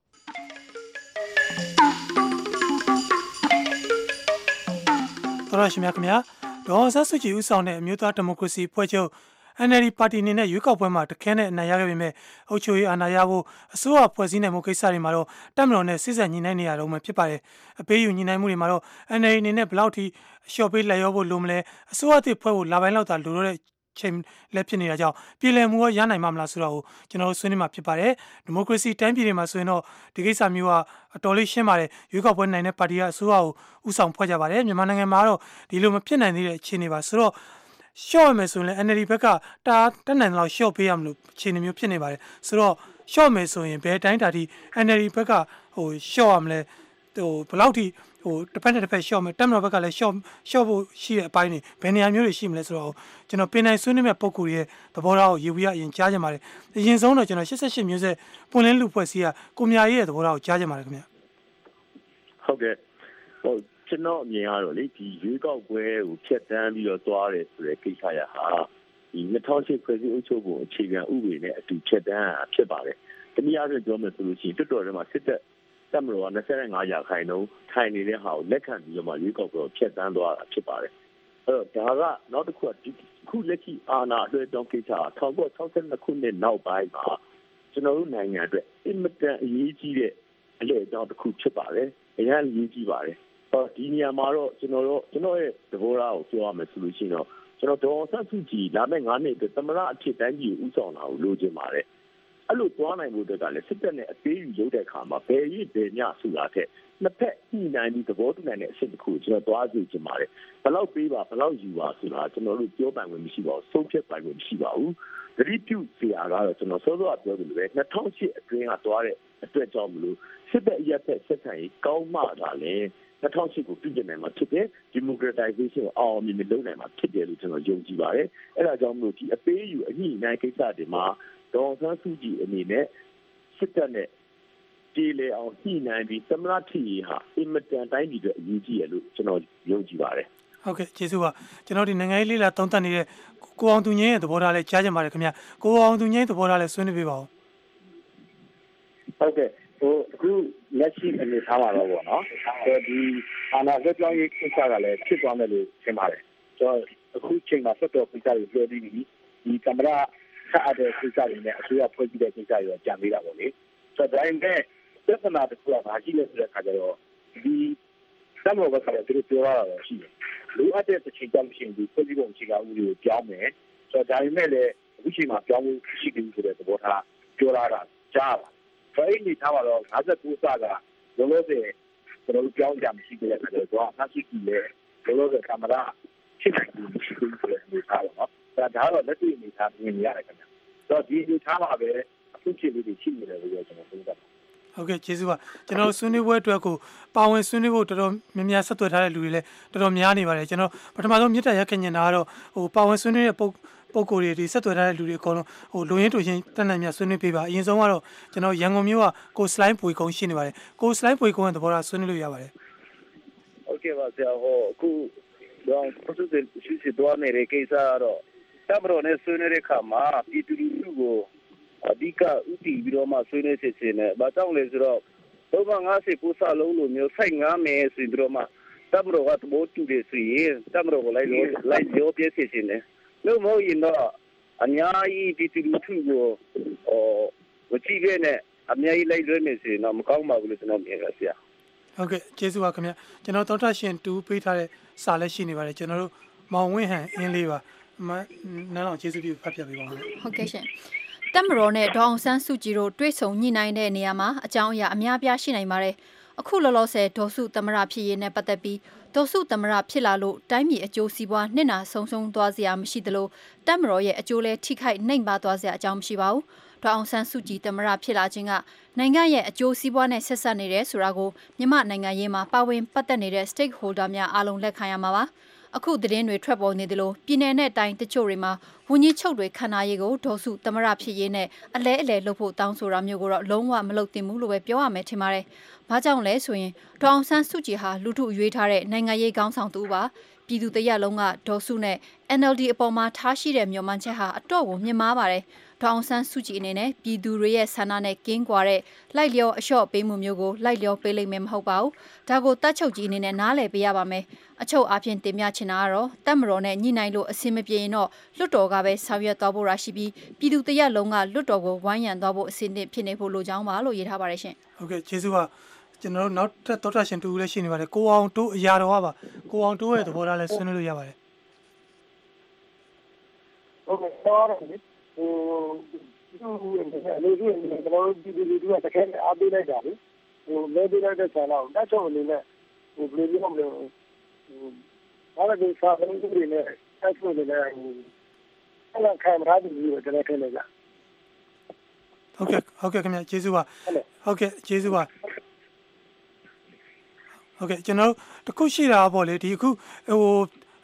တော်ရရှိမြခင်ဗျာဒေါ်ဆတ်စုကြည်ဦးဆောင်တဲ့အမျိုးသားဒီမိုကရေစီဖွဲ့ချုပ် N L D ပါတီအနေနဲ့ရွေးကောက်ပွဲမှာတခဲနဲ့အနိုင်ရခဲ့ပေမဲ့အုပ်ချုပ်ရေးအာဏာရဖို့အစိုးရဖွဲ့စည်းနိုင်မှုကိစ္စတွေမှာတော့တပ်မတော်နဲ့စစ်ဆက်ညီနိုင်နေရတော့မှဖြစ်ပါတယ်။အပေးယူညီနိုင်မှုတွေမှာတော့ N L D အနေနဲ့ဘယ်လောက်ထိအလျှော့ပေးလက်ရောဖို့လိုမလဲအစိုးရအသစ်ဖွဲ့ဖို့လာပိုင်းလောက်သာလိုတော့တဲ့ချိန်လက်ဖြစ်နေတာကြောင့်ပြည်လည်မှုရနိုင်မှာမလားဆိုတော့ကျွန်တော်တို့ဆွေးနွေးမှာဖြစ်ပါတယ်ဒီမိုကရေစီတိုင်းပြည်တွေမှာဆိုရင်တော့ဒီကိစ္စမျိုးကအတော်လေးရှင်းပါတယ်ရွေးကောက်ပွဲနိုင်တဲ့ပါတီကအစိုးရကိုဥဆောင်ဖွဲ့ကြပါတယ်မြန်မာနိုင်ငံမှာတော့ဒီလိုမဖြစ်နိုင်သေးတဲ့အခြေအနေပါဆိုတော့ရှော့မယ်ဆိုရင်လည်း N L D ဘက်ကတာတက်နိုင်တော့ရှော့ပေးရမလို့အခြေအနေမျိုးဖြစ်နေပါတယ်ဆိုတော့ရှော့မယ်ဆိုရင်ဘယ်တိုင်းတာထိ N L D ဘက်ကဟိုရှော့ရမလဲဟိုဘယ်လောက်ထိဟိုတစ်ဖက်နဲ့တစ်ဖက်ရှော့မယ်တက်မတော်ဘက်ကလည်းရှော့ရှော့ဖို့ရှိတဲ့အပိုင်းတွေဘယ်နေရာမျိုးတွေရှိမလဲဆိုတော့ကျွန်တော်ပင်နိုင်ဆွေးနွေးမဲ့ပုံကူရဲ့သဘောထားကိုရေဝီရအရင်ကြားကြပါတယ်အရင်ဆုံးတော့ကျွန်တော်၈၈မျိုးဆက်ပွင့်လင်းလူဖွဲ့စည်းကကိုမြာရေးရဲ့သဘောထားကိုကြားကြပါတယ်ခင်ဗျဟုတ်ကဲ့ဟိုကျွန်တော်အမြင်ကတော့လေဒီရွေးကောက်ပွဲကိုဖျက်ဆီးပြီးတော့သွားတယ်ဆိုတဲ့ကိစ္စရဟာဒီ၂၀၀၈ဖွဲ့စည်းအုပ်ချုပ်ပုံအခြေခံဥပဒေနဲ့အတူဖျက်ဆီးတာဖြစ်ပါတယ်တနည်းအားဖြင့်ပြောမယ်ဆိုလို့ရှိရင်တော်တော်ထဲမှာစစ်တပ်တပ်မတော်က၂၅ရာခိုင်နှုန်းထိုင်နေတဲ့ဟာကိုလက်ခံပြီးတော့မှရွေးကောက်ပွဲကိုဖျက်ဆီးသွားတာဖြစ်ပါတယ်အဲ့တော့ဒါကနောက်တစ်ခုကဒီခုလက်ရှိအာဏာအလွှဲပြောင်းကိစ္စ၁၉၆၂ခုနှစ်နောက်ပိုင်းမှာကျွန်တော်တို့နိုင်ငံအတွက်အင်မတန်အရေးကြီးတဲ့အလဲအကြောင်းတစ်ခုဖြစ်ပါတယ်အရင်အရေးကြီးပါတယ်ဟောဒီနေရာမှာတော့ကျွန်တော်တို့ကျွန်တော်ရဲ့သဘောထားကိုပြောရမယ်ဆိုလို့ရှိရင်တော့ကျွန်တော်ဒေါ်ဆက်စုကြည်လာမယ့်၅နှစ်အတွက်သမရအဖြစ်တိုင်းကြီးကိုဥဆောင်တာကိုလိုချင်ပါတယ်အဲ့လိုသွားနိုင်ဖို့အတွက်ကလည်းစစ်တပ်နဲ့အသေးယူလုပ်တဲ့အခါမှာဘယ်ရည်ဘယ်ညဆိုတာထက်နှစ်ဖက်ညှိနှိုင်းပြီးသဘောတူနိုင်တဲ့အဆင့်တစ်ခုကိုကျွန်တော်သွားစီချင်ပါတယ်ဘယ်လောက်ပေးပါဘယ်လောက်ယူပါဆိုတာကျွန်တော်တို့ပြောပိုင်ခွင့်မရှိပါဘူးဆုံးဖြတ်ပိုင်ခွင့်မရှိပါဘူးသတိပြုစရာကတော့ကျွန်တော်စောစောကပြောသလိုပဲ၂၀၀၈အတွင်းကသွားတဲ့အတွက်ကြောင့်မလို့စစ်တပ်ရက်ဖက်ဆက်ဆံရေးကောင်းမှသာလဲ၂၀၀၈ကိုပြည်နိုင်မှာဖြစ်တယ် democratization ကိုအောင်မြင်လုပ်နိုင်မှာဖြစ်တယ်လို့ကျွန်တော်ယုံကြည်ပါတယ်အဲ့ဒါကြောင့်မလို့ဒီအပေးယူအညှိနှိုင်းကိစ္စတွေမှာဒေါ်ဆန်းစုကြည်အနေနဲ့စစ်တပ်နဲ့ကြေလေအောင်ညှိနှိုင်းပြီးသမရထီဟာအင်မတန်တိုင်းပြည်အတွက်အရေးကြီးရလို့ကျွန်တော်ယုံကြည်ပါတယ်ဟုတ်ကဲ့ကျေးဇူးပါကျွန်တော်ဒီနိုင်ငံရေးလေးလာသုံးသပ်နေတဲ့ကိုအောင်သူငင်းရဲ့သဘောထားလေးကြားချင်ပါတယ်ခင်ဗျကိုအောင်သူငင်းသဘောထားလေးဆွေးနွေးပေးပါဦးဟုတ်ကဲ့ဟိုအခုလက်ရှိအနေထားမှာတော့ဗောနော်ဆိုဒီအာဏာလွှဲပြောင်းရေးကိစ္စကလည်းဖြစ်သွားမယ်လို့ထင်ပါတယ်ဆိုတော့အခုချိန်မှာဆက်တော်ကိစ္စတွေပြောပြီးပြီဒီကင်မရာဆက်အပ်တဲ့ကိစ္စတွေနဲ့အစိုးရဖွဲ့စည်းတဲ့ကိစ္စတွေကြံပေးတာပေါ့လေဆိုတော့ဒါပေမဲ့ပြဿနာတစ်ခုကဘာရှိလဲဆိုတဲ့အခါကျတော့ဒီစမောကကလည်းသူတို့ပြောရတာရှိတယ်လိုအပ်တဲ့ချိန်ကြောင့်ရှိရင်ဒီဖွဲ့စည်းပုံအခြေခံဥပဒေကိုပြောင်းမယ်ဆိုတော့ဒါပေမဲ့လည်းအခုချိန်မှာပြောင်းဖို့ရှိတယ်ဆိုတဲ့သဘောထားပြောလာတာကြားပါဆိုတော့ဒီထားပါတော့၅၉စကလောလောဆယ်ကျွန်တော်တို့ပြောင်းကြမရှိတဲ့အခါကျတော့အမရှိကြီးလေလောလောဆယ်ကင်မရာဖြစ်နိုင်ဘူးရှိတယ်ဆိုတဲ့အနေထားပါတော့ဒါတော့လက်တွေ့အနေထားမြင်နေရတယ်ခင်ဗျာဆိုတော့ဒီအနေထားမှာပဲအခုချိန်လေးတွေရှိနေတယ်လို့ကျွန်တော်ပြောတာဟုတ်ကဲ့ကျေးဇူးပါကျွန်တော်ဆွေးနွေးပွဲအတွက်ကိုပါဝင်ဆွေးနွေးဖို့တော်တော်များများဆက်သွယ်ထားတဲ့လူတွေလည်းတော်တော်များနေပါတယ်ကျွန်တော်ပထမဆုံးမြစ်တာရက်ခင်နေတာကတော့ဟိုပါဝင်ဆွေးနွေးတဲ့ပုံပုံကိုယ်တွေဒီဆက်သွယ်ထားတဲ့လူတွေအကုန်လုံးဟိုလူရင်းတူချင်းတက်နိုင်မြဆွေးနွေးပေးပါအရင်ဆုံးကတော့ကျွန်တော်ရန်ကုန်မြို့ကကိုစလိုင်းပွေကုန်းရှိနေပါတယ်ကိုစလိုင်းပွေကုန်းရဲ့သဘောထားဆွေးနွေးလို့ရပါတယ်ဟုတ်ကဲ့ပါဆရာဟိုအခုတော့ပတ်သက်တဲ့ရှိစီတော့နေတဲ့ကိစ္စကတော့တမတော်နဲ့ဆွေးနွေးတဲ့အခါမှာပြည်သူလူထုကိုအဓိကဥတီပြီးတော့မှဆွေးနွေးစစ်စစ်နဲ့ဘာကြောင့်လဲဆိုတော့သုံးငါးဆယ်ပို့စာလုံးလိုမျိုးစိုက်ငါမယ်ဆိုပြီးတော့မှတမတော်ကသဘောတူတယ်ဆိုရင်တမတော်ကိုလိုက်လို့လိုက်ပြောပြစစ်စစ်နဲ့လို့မဟုတ်ရင်တော့အများကြီးပြည်သူလူထုကိုဟိုဝချိခဲ့နဲ့အများကြီးလိုက်လွှဲနေစီတော့မကောင်းပါဘူးလို့ကျွန်တော်မြင်ပါဆရာဟုတ်ကဲ့ကျေးဇူးပါခင်ဗျကျွန်တော်သောတာရှင်တူပေးထားတဲ့စာလည်းရှိနေပါတယ်ကျွန်တော်တို့မောင်ဝင်းဟန်အင်းလေးပါမနန်းတော်ကျေးဇူးပြုဖတ်ပြပေးပါဦးဟုတ်ကဲ့ရှင်တက်မတော်နဲ့ဒေါအောင်ဆန်းစုကြည်တို့တွေ့ဆုံညှိနှိုင်းတဲ့နေရာမှာအကြောင်းအရာအများပြားရှိနိုင်ပါတယ်အခုလောလောဆယ်ဒေါ်စုသမရဖြစ်ရေးနဲ့ပတ်သက်ပြီးဒေါ်စုသမရဖြစ်လာလို့တိုင်းပြည်အကျိုးစီးပွားနှစ်နာဆုံးဆုံးသွားစရာမရှိသလိုတက်မတော်ရဲ့အကျိုးလဲထိခိုက်နှိမ်ပါသွားစရာအကြောင်းမရှိပါဘူးဒေါအောင်ဆန်းစုကြည်သမရဖြစ်လာခြင်းကနိုင်ငံရဲ့အကျိုးစီးပွားနဲ့ဆက်ဆက်နေတယ်ဆိုတာကိုမြန်မာနိုင်ငံရေးမှာပါဝင်ပတ်သက်နေတဲ့ stakeholder များအားလုံးလက်ခံရမှာပါအခုသတင်းတွေထွက်ပေါ်နေသလိုပြည်내နဲ့တိုင်းတချို့တွေမှာဝန်ကြီးချုပ်တွေခန္ဓာရေးကိုဒေါ်စုသမရဖြစ်ရေးနဲ့အလဲအလဲလုပ်ဖို့တောင်းဆိုတာမျိုးကိုတော့လုံးဝမလုပ်သင့်ဘူးလို့ပဲပြောရမယ်ထင်ပါတယ်။ဘာကြောင့်လဲဆိုရင်ဒေါအောင်ဆန်းစုကြည်ဟာလူထုရွေးထားတဲ့နိုင်ငံရေးခေါင်းဆောင်တူပါပြည်သူတရက်လုံးကဒေါ်စုနဲ့ N L D အပေါ်မှာထားရှိတဲ့မျှော်မှန်းချက်ဟာအတော့ကိုမြင်မာပါတယ်။ဒေါအောင်ဆန်းစုကြည်အနေနဲ့ပြည်သူတွေရဲ့ဆန္ဒနဲ့ကင်းကွာတဲ့လိုက်လျောအလျှော့ပေးမှုမျိုးကိုလိုက်လျောပေးလိမ့်မယ်မဟုတ်ပါဘူး။ဒါကိုတတ်ချုပ်ကြီးအနေနဲ့နားလည်ပေးရပါမယ်။အချုပ်အပြင်တင်ပြချင်တာကတော့တက်မတော်နဲ့ညှိနှိုင်းလို့အဆင်မပြေရင်တော့လွတ်တော်ကပဲဆောင်ရွက်သွားဖို့ရရှိပြီးပြည်သူတရက်လုံးကလွတ်တော်ကိုဝိုင်းရံသွားဖို့အဆင်သင့်ဖြစ်နေဖို့လိုကြောင်းပါလို့ရေးထားပါတယ်ရှင်။ဟုတ်ကဲ့ကျေးဇူးပါကျွန်တော်တို့နောက်ထပ်သောတာရှင်တူလည်းရှိနေပါတယ်ကိုအောင်တိုးအရာတော်ပါကိုအောင်တိုးရဲ့သဘောထားလည်းဆွေးနွေးလို့ရပါတယ်ဟုတ်ကဲ့ပါဟိုဒီလိုဒီလိုကျွန်တော်ဒီဒီဒီကတကယ်အားပေးလိုက်တာလေဟိုလဲပေးလိုက်တဲ့ဆန္ဒကိုတတ်ချုံအနေနဲ့ဟိုဘယ်လိုလုပ်မလဲဟိုဘာလဲဒီစာလုံးတွေနဲ့တတ်ချုံနေတယ်ဟိုအဲ့ဒါခံရတဲ့လူတွေတကယ်ထင်နေကြဟုတ်ကဲ့ဟုတ်ကဲ့ခင်ဗျကျေးဇူးပါဟုတ်ကဲ့ကျေးဇူးပါဟုတ်ကဲ့ကျွန်တော်တခုရှိတာပေါ့လေဒီအခုဟို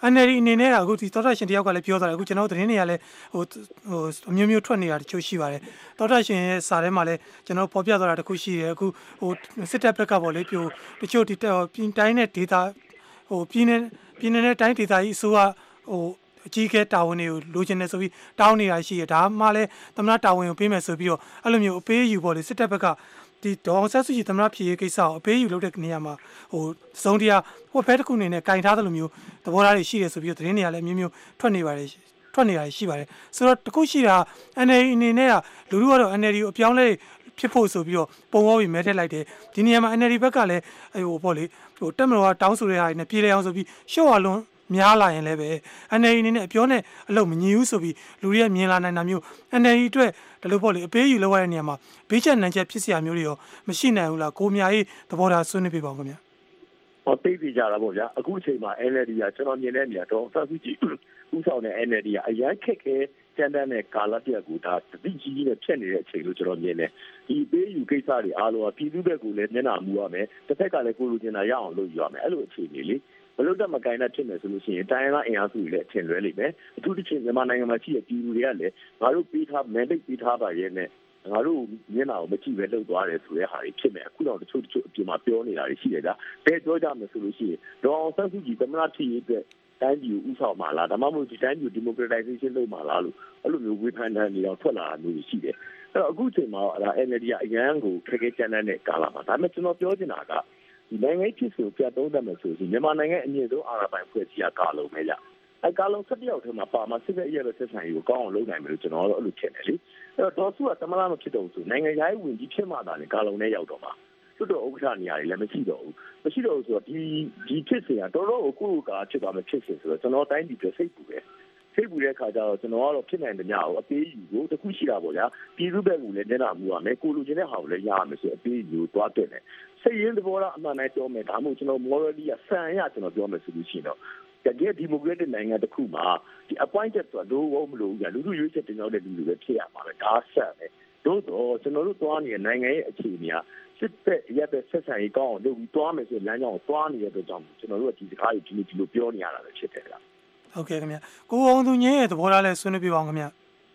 အန်အယ်ဒီအနေနဲ့ကအခုဒီတော်တာရှင်တယောက်ကလည်းပြောသွားတယ်အခုကျွန်တော်တို့သတင်းတွေကလည်းဟိုဟိုအမျိုးမျိုးထွက်နေတာတချို့ရှိပါတယ်တော်တာရှင်ရဲ့စာထဲမှာလည်းကျွန်တော်ပေါ်ပြသွားတာတခုရှိတယ်အခုဟိုစစ်တပ်ဘက်ကပေါ့လေပြိုတချို့ဒီပြည်တိုင်းနဲ့ဒေတာဟိုပြည်နယ်ပြည်နယ်နဲ့တိုင်းဒေတာကြီးအစိုးရဟိုအကြီးကဲတာဝန်တွေကိုလိုချင်တယ်ဆိုပြီးတောင်းနေတာရှိရဒါမှလည်းသမ္မတတာဝန်ကိုပေးမယ်ဆိုပြီးတော့အဲ့လိုမျိုးအပေးယူပေါ့လေစစ်တပ်ဘက်ကဒီဒေါအောင်ဆန်းစုကြည်သမ္မတဖြစ်ရေးကိစ္စကိုအပေးယူလုပ်တဲ့နေရာမှာဟိုစုံတရားဟိုဘက်တစ်ခုအနေနဲ့ကင်ထားတဲ့လိုမျိုးသဘောထားတွေရှိတယ်ဆိုပြီးတော့သတင်းတွေကလည်းမျိုးမျိုးထွက်နေပါတယ်ထွက်နေတာရှိပါတယ်ဆိုတော့တခုရှိတာ အန်အယ်ဒီ အနေနဲ့ကလူလူကတော့ အန်အယ်ဒီ ကိုအပြောင်းလဲဖြစ်ဖို့ဆိုပြီးတော့ပုံပေါ်ပြီးမဲထည့်လိုက်တယ်ဒီနေရာမှာ အန်အယ်ဒီ ဘက်ကလည်းဟိုပေါ့လေဟိုတက်မတော်ကတောင်းဆိုတဲ့ဟာတွေနဲ့ပြေလည်အောင်ဆိုပြီးရှော့ရလွန်များလာရင်လည်းပဲ အန်အယ်ဒီ အနေနဲ့အပြောနဲ့အလုပ်မညီဘူးဆိုပြီးလူတွေကမြင်လာနိုင်တာမျိုး အန်အယ်ဒီ အတွက်ဒါလို့ပေါ့လေအပေးယူလောက်ရတဲ့နေရာမှာဘေးချက်နံချက်ဖြစ်စရာမျိုးတွေရောမရှိနိုင်ဘူးလားကိုမြာရေးသဘောထားဆွေးနွေးပြပါဦးခင်ဗျာဟောသိပြီကြတာပေါ့ဗျာအခုအချိန်မှာ အန်အယ်ဒီ ကကျွန်တော်မြင်တဲ့နေရာတော့ဆဆူကြီးဥဆောင်တဲ့ အန်အယ်ဒီ ကအရင်ခက်ခဲကျန်တဲ့နဲ့ကာလပြက်ကိုဒါတတိကြီးကြီးနဲ့ဖြတ်နေတဲ့အချိန်လို့ကျွန်တော်မြင်တယ်ဒီပေးယူကိစ္စတွေအားလုံးကပြည်သူ့ဘက်ကလည်းမျက်နှာမူရမယ်တစ်ဖက်ကလည်းကိုလူကျင်တာရအောင်လုပ်ယူရမယ်အဲ့လိုအခြေအနေလေးဘလို့တက်မကိုင်းတဲ့ဖြစ်မယ်ဆိုလို့ရှိရင်တိုင်းရင်းသားအင်အားစုတွေလည်းအထင်လွဲလိမ့်မယ်အထူးသဖြင့်မြန်မာနိုင်ငံမှာရှိတဲ့ပြည်သူတွေကလည်းငါတို့ပေးထား mandate ပေးထားပါရဲ့နဲ့ငါတို့မျက်နှာကိုမကြည့်ပဲလှုပ်သွားတယ်ဆိုတဲ့ဟာတွေဖြစ်မယ်အခုတော့တချို့တချို့အပြင်မှာပြောနေတာတွေရှိတယ်ကြာဘယ်ပြောကြမယ်ဆိုလို့ရှိရင်ဒေါအောင်ဆန်းစုကြည်သမ္မတဖြစ်ရေးအတွက်တိုင်းပြည်ကိုဥဆောင်မှာလားဒါမှမဟုတ်ဒီတိုင်းပြည် democratization လုပ်မှာလားလို့အဲ့လိုမျိုးဝေဖန်တဲ့နေအောင်ထွက်လာတာမျိုးရှိတယ်အဲ့တော့အခုချိန်မှာဒါ အန်အယ်ဒီ ကအရန်ကိုခက်ခဲကြမ်းတဲ့ကာလမှာဒါပေမဲ့ကျွန်တော်ပြောချင်တာကဒီနိုင်ငံဖြစ်ဆိုပြတ်သုံးတတ်မယ်ဆိုရင်မြန်မာနိုင်ငံအမြင့်ဆုံးအာဏာပိုင်ဖွဲ့စည်းရာကာလုံးပဲကြအဲကာလုံးဆက်ပြောက်ထဲမှာပါမှာစစ်ရဲ့ရဲ့ဆက်ဆံရေးကိုကောင်းအောင်လုပ်နိုင်မယ်လို့ကျွန်တော်တို့အဲ့လိုထင်တယ်လေအဲ့တော့ဒေါ်စုကသမ္မတမဖြစ်တော့ဘူးဆိုနိုင်ငံရေးဝင်ကြီးဖြစ်မှသာလေကာလုံးနဲ့ရောက်တော့မှာတွတ်တော့ဥက္ကဋ္ဌနေရာတွေလည်းမရှိတော့ဘူးမရှိတော့ဘူးဆိုတော့ဒီဒီဖြစ်စဉ်ကတော်တော်ကိုကိုယ့်ကဖြစ်သွားမယ်ဖြစ်စဉ်ဆိုတော့ကျွန်တော်တိုင်းပြည်ပြစိတ်ပူတယ်စိတ်ပူတဲ့ခါကျတော့ကျွန်တော်ကတော့ဖြစ်နိုင်တဲ့ညကိုအပေးယူကိုတခုရှိတာပေါ့ဗျာပြည်သူ့ဘက်ကလည်းမျက်နှာမူရမယ်ကိုလူချင်းတဲ့ဟာကိုလည်းရရမယ်ဆိုအပေးယူသွားတဲ့တယ်စိတ်ရင်းသဘောထားအမှန်တိုင်းပြောမယ်ဒါမှမဟုတ်ကျွန်တော် morally ကစံရကျွန်တော်ပြောမယ်ဆိုလို့ရှိရင်တော့တကယ် democratic နိုင်ငံတစ်ခုမှာဒီ appointed ဆိုတော့ဘုံမလို့လူလူရွေးချက်တင်ရောက်တဲ့လူတွေပဲဖြစ်ရမှာပဲဒါဆက်ပဲတို့တော့ကျွန်တော်တို့သွားနေတဲ့နိုင်ငံရဲ့အခြေအနေကစစ်သက်ရက်သက်ဆက်ဆံရေးကောင်းအောင်လုပ်ပြီးသွားမယ်ဆိုလမ်းကြောင်းကိုသွားနေတဲ့အတွက်ကြောင့်ကျွန်တော်တို့ကဒီစကားကိုဒီလိုဒီလိုပြောနေရတာပဲဖြစ်တယ်ဗျာဟုတ်ကဲ့ခင်ဗျကိုအောင်သူငင်းရဲ့သဘောထားလဲဆွေးနွေးပြပါအောင်ခင်ဗျ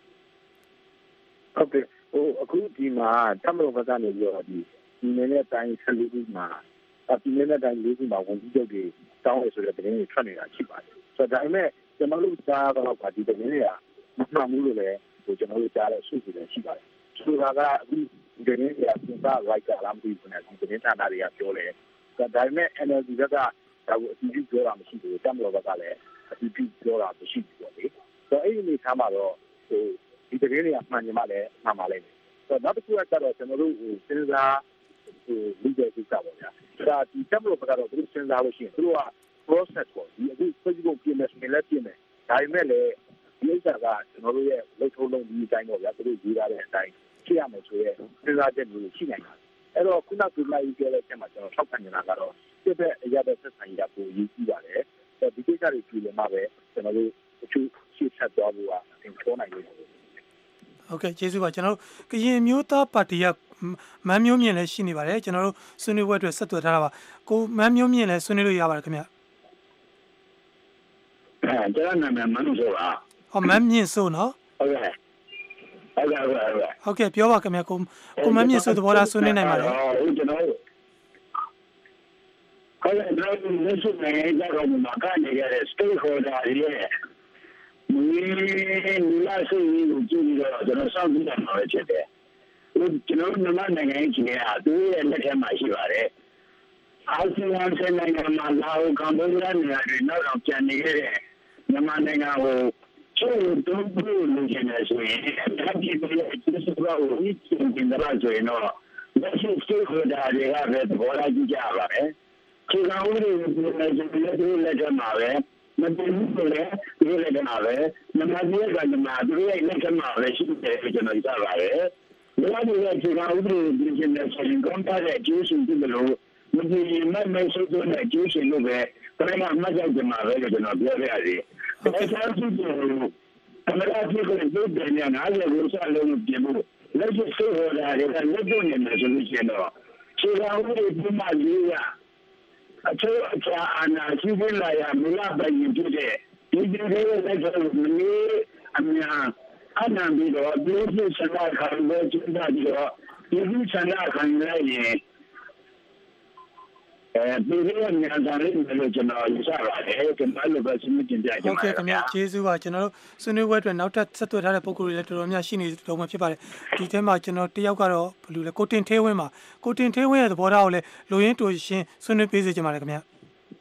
ဟုတ်ကဲ့ဟိုအခုဒီမှာတမတော်ဘက်ကနေပြီးတော့ဒီဒီနေ့တိုင်းဆလူကြီးမှာဒီနေ့တိုင်းလေးကြီးမှာဝန်ကြီးချုပ်တွေတောင်းရဆိုတဲ့သတင်းတွေထွက်နေတာရှိပါတယ်ဆိုတော့ဒါပေမဲ့ကျွန်တော်တို့ကြားတော့ကဒီသတင်းတွေကမမှန်ဘူးလို့လည်းဟိုကျွန်တော်တို့ကြားတဲ့စုစုလည်းရှိပါတယ်ဆိုတာကအခုဒီသတင်းတွေကစဉ်းစားလိုက်ကြလားမသိဘူးနဲ့ဒီသတင်းဌာနတွေကပြောတယ်ဒါပေမဲ့ အန်အယ်ဒီ ဘက်ကဒါကိုအတူတူပြောတာမရှိဘူးတမတော်ဘက်ကလည်းအတူတူပြောတာမရှိဘူးပေါ့လေဆိုတော့အဲ့ဒီအနေထားမှာတော့ဟိုဒီတကယ်တွေကမှန်နေမှလည်းမှန်ပါလိမ့်မယ်ဆိုတော့နောက်တစ်ခုကတော့ကျွန်တော်တို့ဟိုစဉ်းစားဟိုလူတွေကိစ္စပေါ့ဗျာဒါဒီတမလို့ကတော့သူစဉ်းစားလို့ရှိရင်သူတို့က process ပေါ့ဒီအခု Facebook ပြင်မယ်ဆိုရင်လည်းပြင်မယ်ဒါပေမဲ့လည်းဒီဥစ္စာကကျွန်တော်တို့ရဲ့လုပ်ထုံးလုပ်နည်းအတိုင်းပေါ့ဗျာသူတို့ရေးထားတဲ့အတိုင်းဖြစ်ရမယ်ဆိုရဲစဉ်းစားချက်မျိုးရှိနိုင်တာအဲ့တော့ခုနကပြောလိုက်ပြောတဲ့အချက်မှာကျွန်တော်ထောက်ခံနေတာကတော့စစ်ဘက်အရာဘက်ဆက်ဆံရေးကပိုအရေးကြီးပါတယ်ဒီကိစ္စတွေပြည်လည်မှာပဲကျွန်တော်တို့အထူးရှေ့ဆက်သွားဖို့ကသင်ခေါ်နိုင်တယ်ဟုတ်ကဲ့ကျေးဇူးပါကျွန်တော်တို့ကရင်မျိုးသားပါတီကမန်းမျိုးမြင့်လည်းရှိနေပါတယ်ကျွန်တော်တို့ဆွေးနွေးပွဲအတွက်ဆက်သွယ်ထားတာပါကိုမန်းမျိုးမြင့်လည်းဆွေးနွေးလို့ရပါတယ်ခင်ဗျအဲကျွန်တော်နာမည်မန်းစိုးပါဟောမန်းမြင့်စိုးနော်ဟုတ်ကဲ့ဟုတ်ကဲ့ဟုတ်ကဲ့ဟုတ်ကဲ့ပြောပါခင်ဗျကိုကိုမန်းမြင့်စိုးသဘောထားဆွေးနွေးနိုင်ပါတယ်ဟုတ်ကျွန်တော်ခေါင်းနဲ့တော့လက်ရှိနိုင်ငံရေးကြောင့်မှာကနေရတဲ့ stakeholder တွေရဲ့ဒီလာဆိုရင်ကိုကြည့်ပြီးတော့ကျွန်တော်စောင့်ကြည့်နေမှာဖြစ်တယ်။ကျွန်တော်မြန်မာနိုင်ငံကြီးကသူ့ရဲ့လက်ထက်မှာရှိပါတယ်။အာဆီယံဆယ်နိုင်ငံမှာလာအိုကမ္ဘောဒီးယားနိုင်ငံတွေနောက်တော့ပြန်နေခဲ့တဲ့မြန်မာနိုင်ငံကိုချိုးတုံးဖို့လုပ်နေဆိုရင်ဒါပြည်ပြည်ရဲ့ကျေးဇူးတော်ကိုအစ်ရှင်တင်လာဆိုရင်တော့လက်ရှိ stakeholder တွေကပဲသဘောထားကြည့်ကြပါမယ်။ဒီကောင်တွေပြည်နယ်ပြည်နယ်တွေလက်ထက်မှာပဲမတူဘူးဆိုလည်းဒီလက်ကမှာပဲနမတိရကနမသူရဲ့လက်ကမှာပဲရှိတယ်ကျွန်တော်ကြားပါတယ်။ဒါကလည်းဒီကောင်တွေပြည်နယ်ဆိုရင်ကွန်တာရဲ့ကျေးဇူးတင်လို့မဒီမမဲဆိုတဲ့ကျေးဇူးလို့ပဲဒါကမှတ်ကြတယ်မှာပဲကျွန်တော်ပြောပြရတယ်။အဲဒါဆိုတော့အမေရိကန်ပြည်သူတွေနဲ့နားလည်လို့ဆက်လို့ပြင်ဖို့လက်ရှိဆိုရတာကလက်တွေ့နေမှာဆိုလို့ရှိရင်တော့ခြေထောက်တွေပြမလေးရအချို့အခြားအာဏာရှိနေလာရမလားပဲရင်ဖြစ်တဲ့ဒီဒီလေးလည်းကျွန်တော်မင်းအများအနန္တိတော့ဒီလိုဆန္ဒခံလို့ကျင်းတာပြီးတော့ဒီလိုဆန္ဒခံရရင်အဲဒီလိုများကြတယ်လို့ကျွန်တော်ယူဆပါတယ်ကျွန်တော်လည်းပဲစဉ်းစားကြည့်ကြပါမယ်ဟုတ်ကဲ့ခင်ဗျာကျေးဇူးပါကျွန်တော်တို့ဆွေးနွေးပွဲအတွက်နောက်ထပ်ဆက်သွယ်ထားတဲ့ပုံကိုယ်တွေလည်းတော်တော်များရှိနေတော့မှဖြစ်ပါတယ်ဒီထဲမှာကျွန်တော်တယောက်ကတော့ဘယ်လိုလဲကိုတင်သေးဝင်းပါကိုတင်သေးဝင်းရဲ့သဘောထားကိုလည်းလူရင်းတူရှင်းဆွေးနွေးပေးစေချင်ပါတယ်ခင်ဗျာ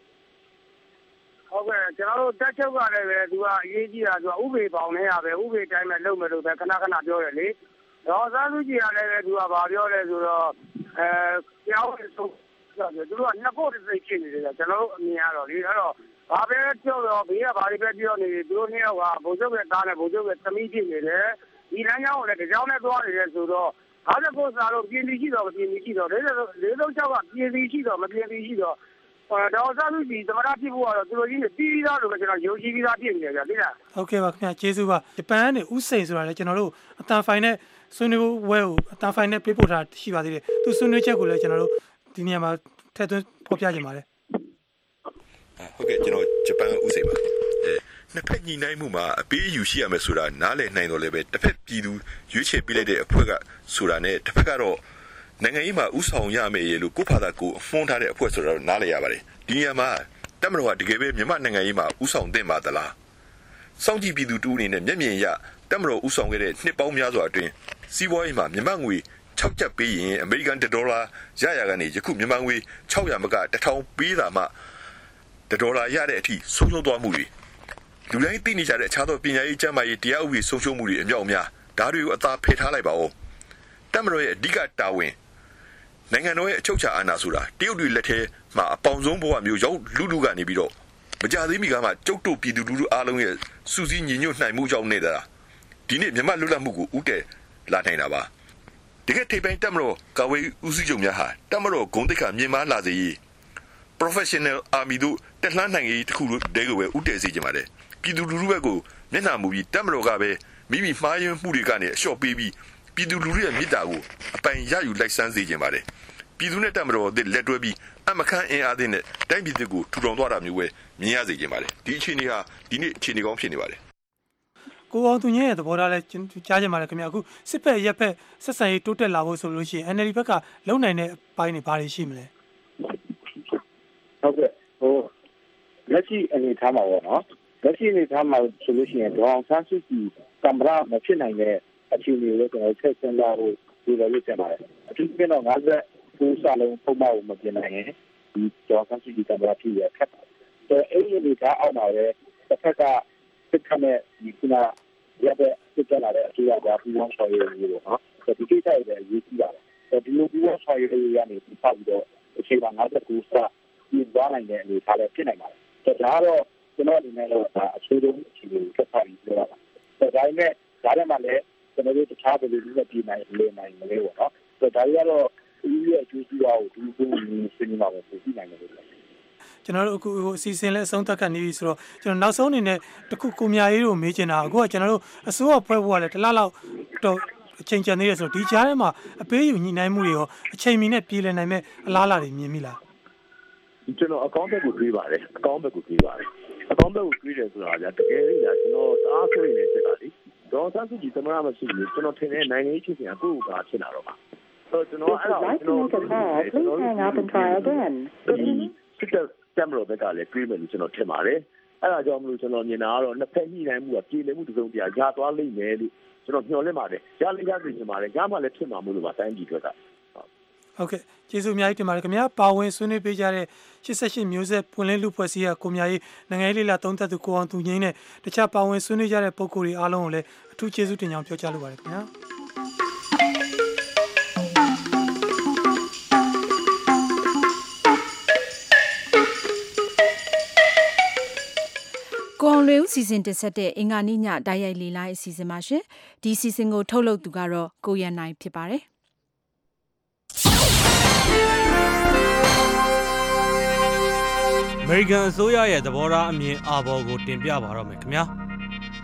ဟုတ်ကဲ့ကျွန်တော်တို့တက်ချုပ်ကလည်းပဲသူကအရေးကြီးတာသူကဥပဒေပေါင်းနေရပဲဥပဒေတိုင်းမဲ့လုပ်မယ်လို့ပဲခဏခဏပြောတယ်လေတော့စားစုကြီးကလည်းပဲသူကဘာပြောလဲဆိုတော့အဲကြောက်ဆိုသူတို့ကနှစ်ဖို့တစ်စိတ်ဖြစ်နေတယ်ကျွန်တော်တို့အမြင်ရတော့လေအဲ့တော့ဘာပဲပြောတော့ဘေးကဘာတွေပဲပြောနေသူတို့နှစ်ယောက်ကဘုံချုပ်ရဲ့သားနဲ့ဘုံချုပ်ရဲ့သမီးဖြစ်နေတယ်ဒီလမ်းကြောင်းကိုလည်းတကြောင်နဲ့သွားနေတယ်ဆိုတော့အားလည်းကိုယ်စားလို့ပြင်းပြီးရှိတော့မပြင်းပြီးရှိတော့လေးလေးလုံးချောက်ကပြင်းပြီးရှိတော့မပြင်းပြီးရှိတော့တော့စားလို့ဒီသမရဖြစ်ဖို့ကတော့သူတို့ကြီးနေပြီးပြီးသားလို့ပဲကျွန်တော်ယုံကြည်ပြီးသားဖြစ်နေကြတယ်သိလားဟုတ်ကဲ့ပါခင်ဗျာကျေးဇူးပါဂျပန်ကနေဥစိန်ဆိုတာလည်းကျွန်တော်တို့အတန်ဖိုင်နဲ့ဆွေးနွေးဝဲကိုအတန်ဖိုင်နဲ့ပြေးပို့ထားရှိပါသေးတယ်သူဆွေးနွေးချက်ကိုလည်းကျွန်တော်တို့ဒီနေရာမှာထည့်သွင်းဖော်ပြကြပါတယ်ဟုတ်ကဲ့ကျွန်တော်ဂျပန်ဥစိန်ပါအဲနှစ်ဖက်ညီနိုင်မှုမှာအပေးအယူရှိရမယ်ဆိုတာနားလည်နိုင်တော့လည်းပဲတစ်ဖက်ပြည်သူရွေးချယ်ပေးလိုက်တဲ့အဖွဲ့ကဆိုတာနဲ့တစ်ဖက်ကတော့နိုင်ငံရေးမှာဥဆောင်ရမယ်ရေလို့ကိုယ့်ဘာသာကိုအမွှန်းထားတဲ့အဖွဲ့ဆိုတော့နားလည်ရပါတယ်ဒီနေရာမှာတက်မတော်ကတကယ်ပဲမြန်မာနိုင်ငံရေးမှာဥဆောင်သင့်ပါသလားစောင့်ကြည့်ပြည်သူတူအနေနဲ့မျက်မြင်ရတက်မတော်ဥဆောင်ခဲ့တဲ့နှစ်ပေါင်းများစွာအတွင်းစီးပွားရေးမှာမြန်မာငွေ၆ကျပ်ပေးရင်အမေရိကန်ဒေါ်လာရရကနေယခုမြန်မာငွေ၆ရာမကတစ်ထောင်ပေးတာမှဒေါ်လာရတဲ့အထိဆုံးရှုံးသွားမှုတွေလူတိုင်းသိနေကြတဲ့အခြားသောပညာရေးကျန်းမာရေးတရားဥပဒေဆုံးရှုံးမှုတွေအမြောက်အများဒါတွေကိုအသာဖယ်ထားလိုက်ပါဦးတက်မတော်ရဲ့အဓိကတာဝန်နိုင်ငံတော်ရဲ့အချုပ်အခြာအာဏာဆိုတာတရုတ်တွေလက်ထဲမှာအပေါင်ဆုံးဘဝမျိုးရောက်လူလူကနေပြီးတော့မကြသေးမီကမှကျုပ်တို့ပြည်သူလူထုအားလုံးရဲ့စူးစီးညီညွတ်နိုင်မှုကြောင့်နေတာဒီနေ့မြန်မာလွတ်လပ်မှုကိုဥတည်လာနိုင်တာပါတကယ်ထိပ်ပိုင်းတက်မတော်ကာဝေးဦးစီးချုပ်များဟာတက်မတော်ဂုဏ်သိက္ခာမြင့်မားလာစေရေး professional army တို့တက်လှမ်းနိုင်ရေးတစ်ခုလို့တဲကိုပဲဥတည်စေချင်ပါတယ်ပြည်သူလူထုဘက်ကိုမျက်နှာမူပြီးတက်မတော်ကပဲမိမိမှားယွင်းမှုတွေကနေအလျှော့ပေးပြီးပြည်သူလူထုရဲ့မြစ်တာကိုအပိုင်ရယူလိုက်စမ်းစေချင်ပါတယ်ပြည်သူနဲ့တက်မတော်အစ်လက်တွဲပြီးအမခန့်အင်အားသင်းနဲ့တိုင်းပြည်ကိုထူထောင်သွားတာမျိုးပဲမြင်ရစေချင်ပါတယ်ဒီအခြေအနေဟာဒီနေ့အခြေအနေကောင်းဖြစ်နေပါတယ်ကိုအောင်သူညရဲ့သဘောထားလဲကြားကြမှာလဲခင်ဗျအခုစစ်ဖက်ရက်ဖက်ဆက်ဆံရေးတိုးတက်လာဖို့ဆိုလို့ရှိရင် N L D ဘက်ကလုံနိုင်တဲ့အပိုင်းတွေဘာတွေရှိမလဲဟုတ်ကဲ့ဟိုလက်ရှိအနေထားမှာပေါ့နော်လက်ရှိအနေထားမှာဆိုလို့ရှိရင်ဒေါအောင်ဆန်းစုကြည်ကမ္ဘာမဖြစ်နိုင်တဲ့အခြေအနေကိုကျွန်တော်ဆက်ဆင်းလာဖို့ဒီလိုလုပ်ကြပါတယ်အထူးသဖြင့်တော့ငါးဆက်ကိုးစားလုံးပုံမှန်ကိုမပြင်နိုင်ရင်ဒီဒေါအောင်ဆန်းစုကြည်ကမ္ဘာဖြစ်ရခက်တယ်အဲ့ဒီအနေထားအောက်မှာပဲတစ်ဖက်ကစစ်ခနဲ့ဒီကနာရတဲ့စစ်ကြလာတဲ့အကျိုးအကြောင်းပြုလုပ်ဆောင်ရည်လို့နော်ဒီကိစ္စတွေရေးကြည့်ပါတယ်ဒီလိုပြုလုပ်ဆောင်ရည်တွေကနေပတ်ပြီးတော့အခြေခံငါးဆက်ကိုးစားဒီသွားနိုင်တဲ့အနေအထားလည်းဖြစ်နိုင်ပါတယ်ဒါကတော့ကျွန်တော်အနေနဲ့တော့အချိုးဆုံးအခြေအနေကိုဆက်ပြီးပြောရတာဒါပေမဲ့ဒါလည်းမှလည်းကျွန်တော်တို့တခြားဘယ်လိုလုပ်ပြီးနိုင်လဲနိုင်မလဲပေါ့နော်ဒါတွေကတော့ဒီရဲ့အကျိုးစီးပွားကိုဒီလိုမျိုးစဉ်းစားမှာဖြစ်နိုင်တယ်လို့ကျွန်တော်တို့အခုအစီအစဉ်လဲအဆုံးသတ်ကနေပြီဆိုတော့ကျွန်တော်နောက်ဆုံးအနေနဲ့တခုကိုမြရေးတို့မေးချင်တာအခုကကျွန်တော်တို့အစိုးရဖွဲ့ဖို့ကလည်းတစ်လလောက်တော့အချိန်ကျန်သေးတယ်ဆိုတော့ဒီကြားထဲမှာအပေးယူညှိနှိုင်းမှုတွေရောအချိန်မီနဲ့ပြည်လည်နိုင်မဲ့အလားအလာတွေမြင်မိလားကျွန်တော်အကောင့်ဘက်ကိုတွေးပါတယ်အကောင့်ဘက်ကိုတွေးပါတယ်အကောင့်ဘက်ကိုတွေးတယ်ဆိုတာကတကယ်ကြီးကကျွန်တော်တအားဆိုရင်လည်းဖြစ်တာလေဒေါ်ဆန်းစုကြည်သမရမရှိဘူးကျွန်တော်ထင်တဲ့နိုင်ငံရေးဖြစ်စဉ်အခုကဖြစ်လာတော့မှာဆိုတော့ကျွန်တော်အဲ့ဒါကိုကျွန်တော်စစ်တပ်တမ်ဘရိုဘက်ကလည်းတွေးမယ်လို့ကျွန်တော်ထင်ပါတယ်အဲ့ဒါကြောင့်မလို့ကျွန်တော်မြင်တာကတော့နှစ်ဖက်ညှိနှိုင်းမှုကပြည်လည်မှုတစုံတရာရသွားလိမ့်မယ်လို့ကျွန်တော်မျှော်လင့်ပါတယ်ရလိမ့်ရစေချင်ပါတယ်ရမှလည်းဖြစ်မှာမို့လို့ပါတိုင်းပြည်အတွက်ကဟုတ်ကဲ့ကျေးဇူးအများကြီးတင်ပါတယ်ခင်ဗျာပါဝင်ဆွေးနွေးပေးကြတဲ့ရှစ်ဆယ့်ရှစ်မျိုးဆက်ပွင့်လင်းလူဖွဲ့စည်းရကိုမြရေးနိုင်ငံရေးလေလာသုံးသပ်သူကိုအောင်သူငိမ့်နဲ့တခြားပါဝင်ဆွေးနွေးကြတဲ့ပုဂ္ဂိုလ်တွေအားလုံးကိုလည်းအထူးကျေးဇူးတင်ကြောင်းပြောကြားလိုပါတယ်ခင်ဗျာကိုအောင်လွေဦးစီစဉ်တင်ဆက်တဲ့အင်္ဂါနေ့ညတိုက်ရိုက်လေလိုက်အစီအစဉ်ပါရှင်ဒီစီစဉ်ကိုထုတ်လုပ်သူကတော့ကိုရန်နိုင်ဖြစ်ပါတယ်အမေရိကန်အစိုးရရဲ့သဘောထားအမြင်အာဘော်ကိုတင်ပြပါတော့မယ်ခင်ဗျာ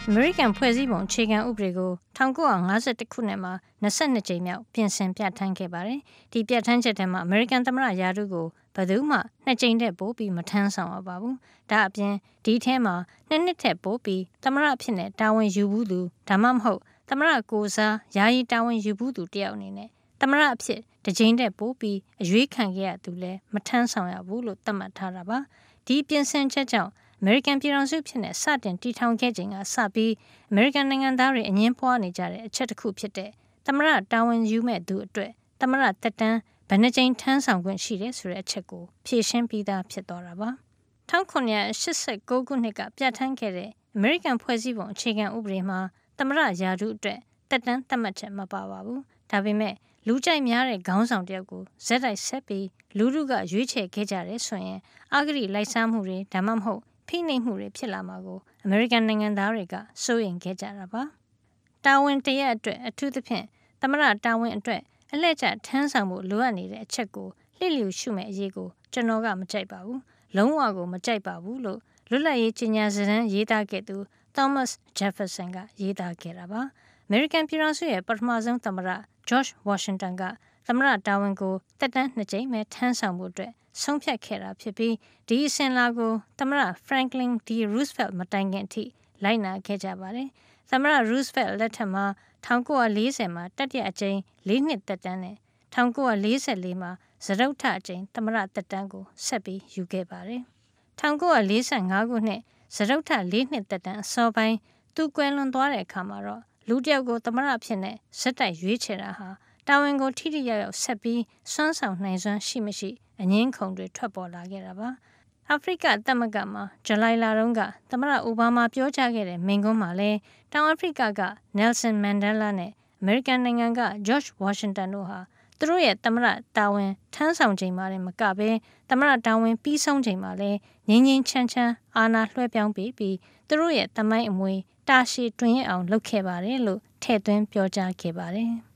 အမေရိကန်ဖွဲ့စည်းပုံအခြေခံဥပဒေကို၁၉၅၁ခုနှစ်မှာ၂၂ကြိမ်မြောက်ပြင်ဆင်ပြဋ္ဌာန်းခဲ့ပါတယ်။ဒီပြဋ္ဌာန်းချက်ထဲမှာအမေရိကန်သမ္မတရာထူးကိုဘယ်သူမှနှစ်ကြိမ်တည်းပို့ပြီးမထမ်းဆောင်ရပါဘူး။ဒါအပြင်ဒီထဲမှာနှစ်နှစ်ထက်ပို့ပြီးသမ္မတအဖြစ်နဲ့တာဝန်ယူဘူးသူဒါမှမဟုတ်သမ္မတကိုစားယာယီတာဝန်ယူဘူးသူတယောက်အနေနဲ့သမ္မတအဖြစ်တစ်ကြိမ်တည်းပို့ပြီးအရွေးခံခဲ့ရသူလည်းမထမ်းဆောင်ရဘူးလို့သတ်မှတ်ထားတာပါ။ဒီပြင်ဆင်ချက်ကြောင့်အမေရိကန်ပြည်ထောင်စုဖြစ်တဲ့စတင်တည်ထောင်ခဲ့ချိန်ကစပြီးအမေရိကန်နိုင်ငံသားတွေအငင်းပွားနေကြတဲ့အချက်တစ်ခုဖြစ်တဲ့သမ္မတတာဝန်ယူမဲ့သူအတွက်သမ္မတတက်တန်းဘယ်နှကြိမ်ထမ်းဆောင်ခွင့်ရှိတယ်ဆိုတဲ့အချက်ကိုဖြေရှင်းပြီးသားဖြစ်သွားတာပါ။၁၉၈၉ခုနှစ်ကပြဋ္ဌာန်းခဲ့တဲ့အမေရိကန်ဖွဲ့စည်းပုံအခြေခံဥပဒေမှာသမ္မတရာထူးအတွက်တက်တန်းသတ်မှတ်ချက်မပါပါဘူး။ဒါပေမဲ့လူကြိုက်များတဲ့ခေါင်းဆောင်တယောက်ကိုဇက်တိုက်ဆက်ပြီးလူထုကရွေးချယ်ခဲ့ကြတယ်ဆိုရင်အဂတိလိုက်စားမှုတွေဒါမှမဟုတ်ဖိနှိပ်မှုတွေဖြစ်လာမှာကိုအမေရိကန်နိုင်ငံသားတွေကစိုးရိမ်ခဲ့ကြတာပါ။တာဝန်တရက်အတွက်အထူးသဖြင့်သမ္မတတာဝန်အတွက်အလှည့်ကျထမ်းဆောင်မှုလိုအပ်နေတဲ့အချက်ကိုလှစ်လျူရှုမဲ့အရေးကိုကျွန်တော်ကမကြိုက်ပါဘူး။လုံးဝကိုမကြိုက်ပါဘူးလို့လွတ်လပ်ရေးကြီးညာစာတမ်းရေးသားခဲ့သူ Thomas Jefferson ကရေးသားခဲ့တာပါ။ အမေရိကန်ပြည်ထောင်စုရဲ့ပထမဆုံးသမ္မတ George Washington ကသမ္မတတာဝန်ကိုတက်တန်းနှစ်ကြိမ်ပဲထမ်းဆောင်ဖို့အတွက်ဆုံးဖြတ်ခဲ့တာဖြစ်ပြီးဒီအစဉ်လာကိုသမ္မတ Franklin D. Roosevelt မတိုင်ခင်အထိလိုက်နာခဲ့ကြပါတယ်။သမ္မတ Roosevelt လက်ထက်မှာ၁၉၄၀မှာတတိယအကြိမ်၄နှစ်တက်တန်းနဲ့၁၉၄၄မှာစတုတ္ထအကြိမ်သမ္မတတက်တန်းကိုဆက်ပြီးယူခဲ့ပါတယ်။၁၉၄၅ခုနှစ်စတုတ္ထ၄နှစ်တက်တန်းအစောပိုင်းသူကွယ်လွန်သွားတဲ့အခါမှာတော့လူတယောက်ကိုသမ္မတဖြစ်နေဇက်တိုက်ရွေးချယ်တာဟာတာဝန်ကိုထိထိရောက်ရောက်ဆက်ပြီးစွမ်းဆောင်နိုင်စွမ်းရှိမရှိအငင်းခုန်တွေထွက်ပေါ်လာခဲ့တာပါ။အာဖရိကသမဂ္ဂမှာဇူလိုင်လတုန်းကသမ္မတအိုဘားမားပြောကြားခဲ့တဲ့မိန့်ခွန်းမှာလည်းတောင်အာဖရိကကနယ်ဆန်မန်ဒဲလာနဲ့အမေရိကန်နိုင်ငံကဂျော့ချ်ဝါရှင်တန်တို့ဟာသူတို့ရဲ့သမ္မတတာဝန်ထမ်းဆောင်ချိန်မှာလည်းမကဘဲသမ္မတတာဝန်ပြီးဆုံးချိန်မှာလည်းငြင်းငြင်းချမ်းချမ်းအာဏာလွှဲပြောင်းပေးပြီးသူတို့ရဲ့တမိုင်းအမွေတာရှည်တွင်ရအောင်လုပ်ခဲ့ပါတယ်လို့ထည့်သွင်းပြောကြားခဲ့ပါတယ်။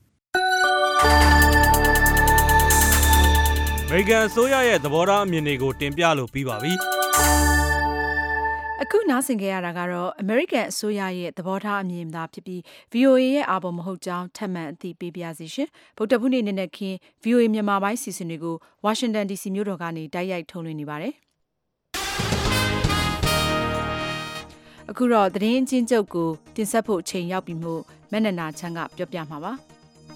အမေရိကန်အစိုးရရဲ့သဘောထားအမြင်တွေကိုတင်ပြလို့ပြီးပါပြီ။အခုနားဆင်ကြရတာကတော့ American အစိုးရရဲ့သဘောထားအမြင်သာဖြစ်ပြီး V O A ရဲ့အာဘော်မဟုတ်ကြောင်းထပ်မံအသိပေးပါရစေရှင်။ဗုဒ္ဓဖူးနေ့နဲ့ခင် V O A မြန်မာပိုင်းစီစဉ်တွေကို Washington D C မြို့တော်ကနေတိုက်ရိုက်ထုတ်လွှင့်နေပါတယ်။အခုတော့သတင်းအချင်းချုပ်ကိုတင်ဆက်ဖို့ချိန်ရောက်ပြီမို့မနနာချမ်းကပြောပြမှာပါ။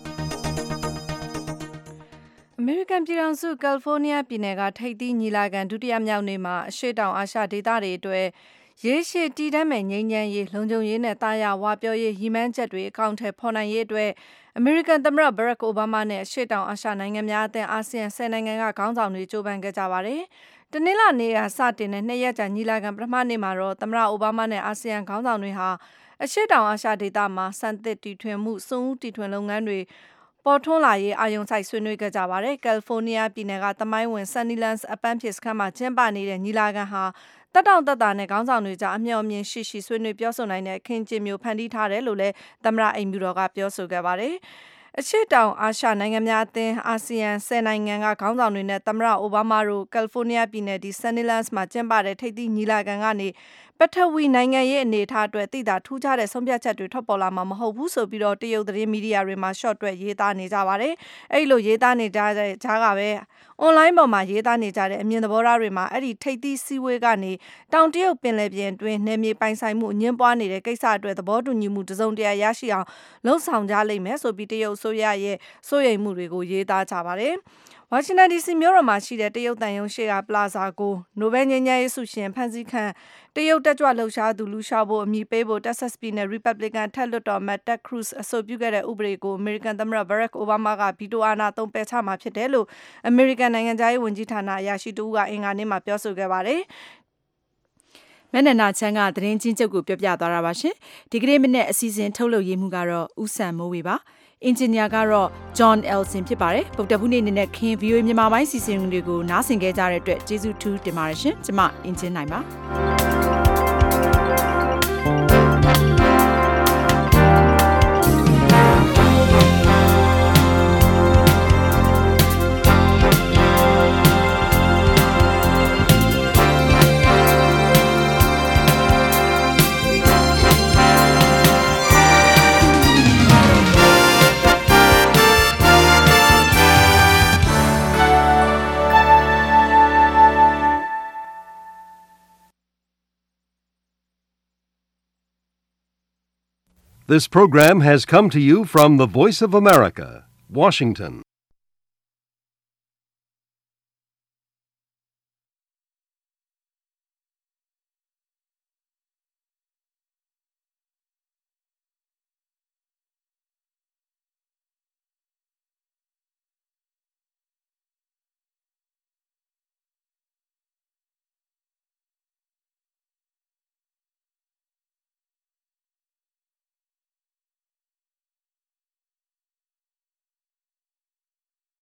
အမေရိကန်ပြည်ထောင်စုကယ်လီဖိုးနီးယားပြည်နယ်ကထိပ်သီးညီလာခံဒုတိယမြောက်နေ့မှာအရှေ့တောင်အာရှဒေသတွေအတွက်ရေရှည်တည်တံ့မဲ့ငြိမ်းချမ်းရေးလုံခြုံရေးနဲ့တာယာဝပြောရေးရည်မှန်းချက်တွေအကောင့်ထဲပေါ်နိုင်ရေးအတွက်အမေရိကန်သမ္မတဘရက်အိုဘားမားနဲ့အရှေ့တောင်အာရှနိုင်ငံများအသင်းအာဆီယံဆယ်နိုင်ငံကခေါင်းဆောင်တွေကြိုးပမ်းခဲ့ကြပါတယ်။တနင်္လာနေ့ကစတင်တဲ့နှစ်ရက်ကြာညီလာခံပထမနေ့မှာတော့သမ္မတအိုဘားမားနဲ့အာဆီယံခေါင်းဆောင်တွေဟာအရှေ့တောင်အာရှဒေသမှာစံသစ်တီထွင်မှုစွန့်ဦးတီထွင်လုပ်ငန်းတွေပေါ်ထွန်းလာရေးအာရုံစိုက်ဆွေးနွေးခဲ့ကြပါတယ်။ကယ်လီဖိုးနီးယားပြည်နယ်ကသမိုင်းဝင် Sunnylands အပန်းဖြေစခန်းမှာကျင်းပနေတဲ့ညီလာခံဟာတက်တောင့်တက်တာနဲ့ခေါင်းဆောင်တွေကြားအမျှော်အမြင်ရှိရှိဆွေးနွေးပြောဆိုနိုင်တဲ့အခင်းအကျင်းမျိုးဖန်တီးထားတယ်လို့လည်းသမ္မတအိမ်ဖြူတော်ကပြောဆိုခဲ့ပါတယ်။အရှေ့တောင်အာရှနိုင်ငံများအသင်းအာဆီယံဆယ်နိုင်ငံကခေါင်းဆောင်တွေနဲ့သမ္မတအိုဘားမားတို့ကယ်လီဖိုးနီးယားပြည်နယ်ဒီ Sunnylands မှာကျင်းပတဲ့ထိပ်သီးညီလာခံကနေပထဝီနိုင်ငံရဲ့အနေအထားအတွက်သိတာထူးခြားတဲ့ဆုံးဖြတ်ချက်တွေထွက်ပေါ်လာမှာမဟုတ်ဘူးဆိုပြီးတော့တရုတ်သတင်းမီဒီယာတွေမှာ short တွက်ရေးသားနေကြပါတယ်။အဲ့လိုရေးသားနေကြတဲ့ကြားကပဲ online ပေါ်မှာရေးသားနေကြတဲ့အမြင်သဘောထားတွေမှာအဲ့ဒီထိပ်သီးစည်းဝေးကနေတောင်တရုတ်ပင်လယ်ပြင်တွင်နယ်မြေပိုင်ဆိုင်မှုအငင်းပွားနေတဲ့ကိစ္စအတွက်သဘောတူညီမှုတစုံတရာရရှိအောင်လှုံ့ဆော်ကြလိမ့်မယ်ဆိုပြီးတရုတ်ဆိုရရဲ့စိုးရိမ်မှုတွေကိုရေးသားကြပါတယ်။ဝါရှင်တန်ဒီစီမြို့တော်မှာရှိတဲ့တရုတ်တန်ယုံရှိကပလာဇာကိုနိုဘယ်ငြိမ်းချမ်းရေးဆုရှင်ဖန်စီခန့်တရုတ်တက်ကြွလှုပ်ရှားသူလူရှားဖို့အမိပေးဖို့ Texas ပြည်နယ် Republican ထက်လွှတ်တော် Matt Cruz အဆိုပြုခဲ့တဲ့ဥပဒေကို American သမ္မတ Barack Obama ကဗီတိုအာဏာသုံးပယ်ချမှာဖြစ်တယ်လို့ American နိုင်ငံခြားရေးဝန်ကြီးဌာနအရာရှိတဦးကအင်္ဂါနေ့မှာပြောဆိုခဲ့ပါတယ်။မနနာချမ်းကသတင်းချင်းချုပ်ကိုပြောပြသွားတာပါရှင်။ဒီကနေ့မနေ့အစီအစဉ်ထုတ်လုပ်ရေးမှုကတော့ဦးစံမိုးဝေပါ။အင်ဂျင်နီယာကတော့ John Elson ဖြစ်ပါတယ်။ဗုဒ္ဓဖူးနေ့နဲ့ခင် V O A မြန်မာပိုင်းစီစဉ်တွေကိုနားဆင်ကြကြတဲ့အတွက်ကျေးဇူးထူးတင်ပါတယ်ရှင်။ကျွန်မအင်ဂျင်နိုင်ပါ။ This program has come to you from the Voice of America, Washington.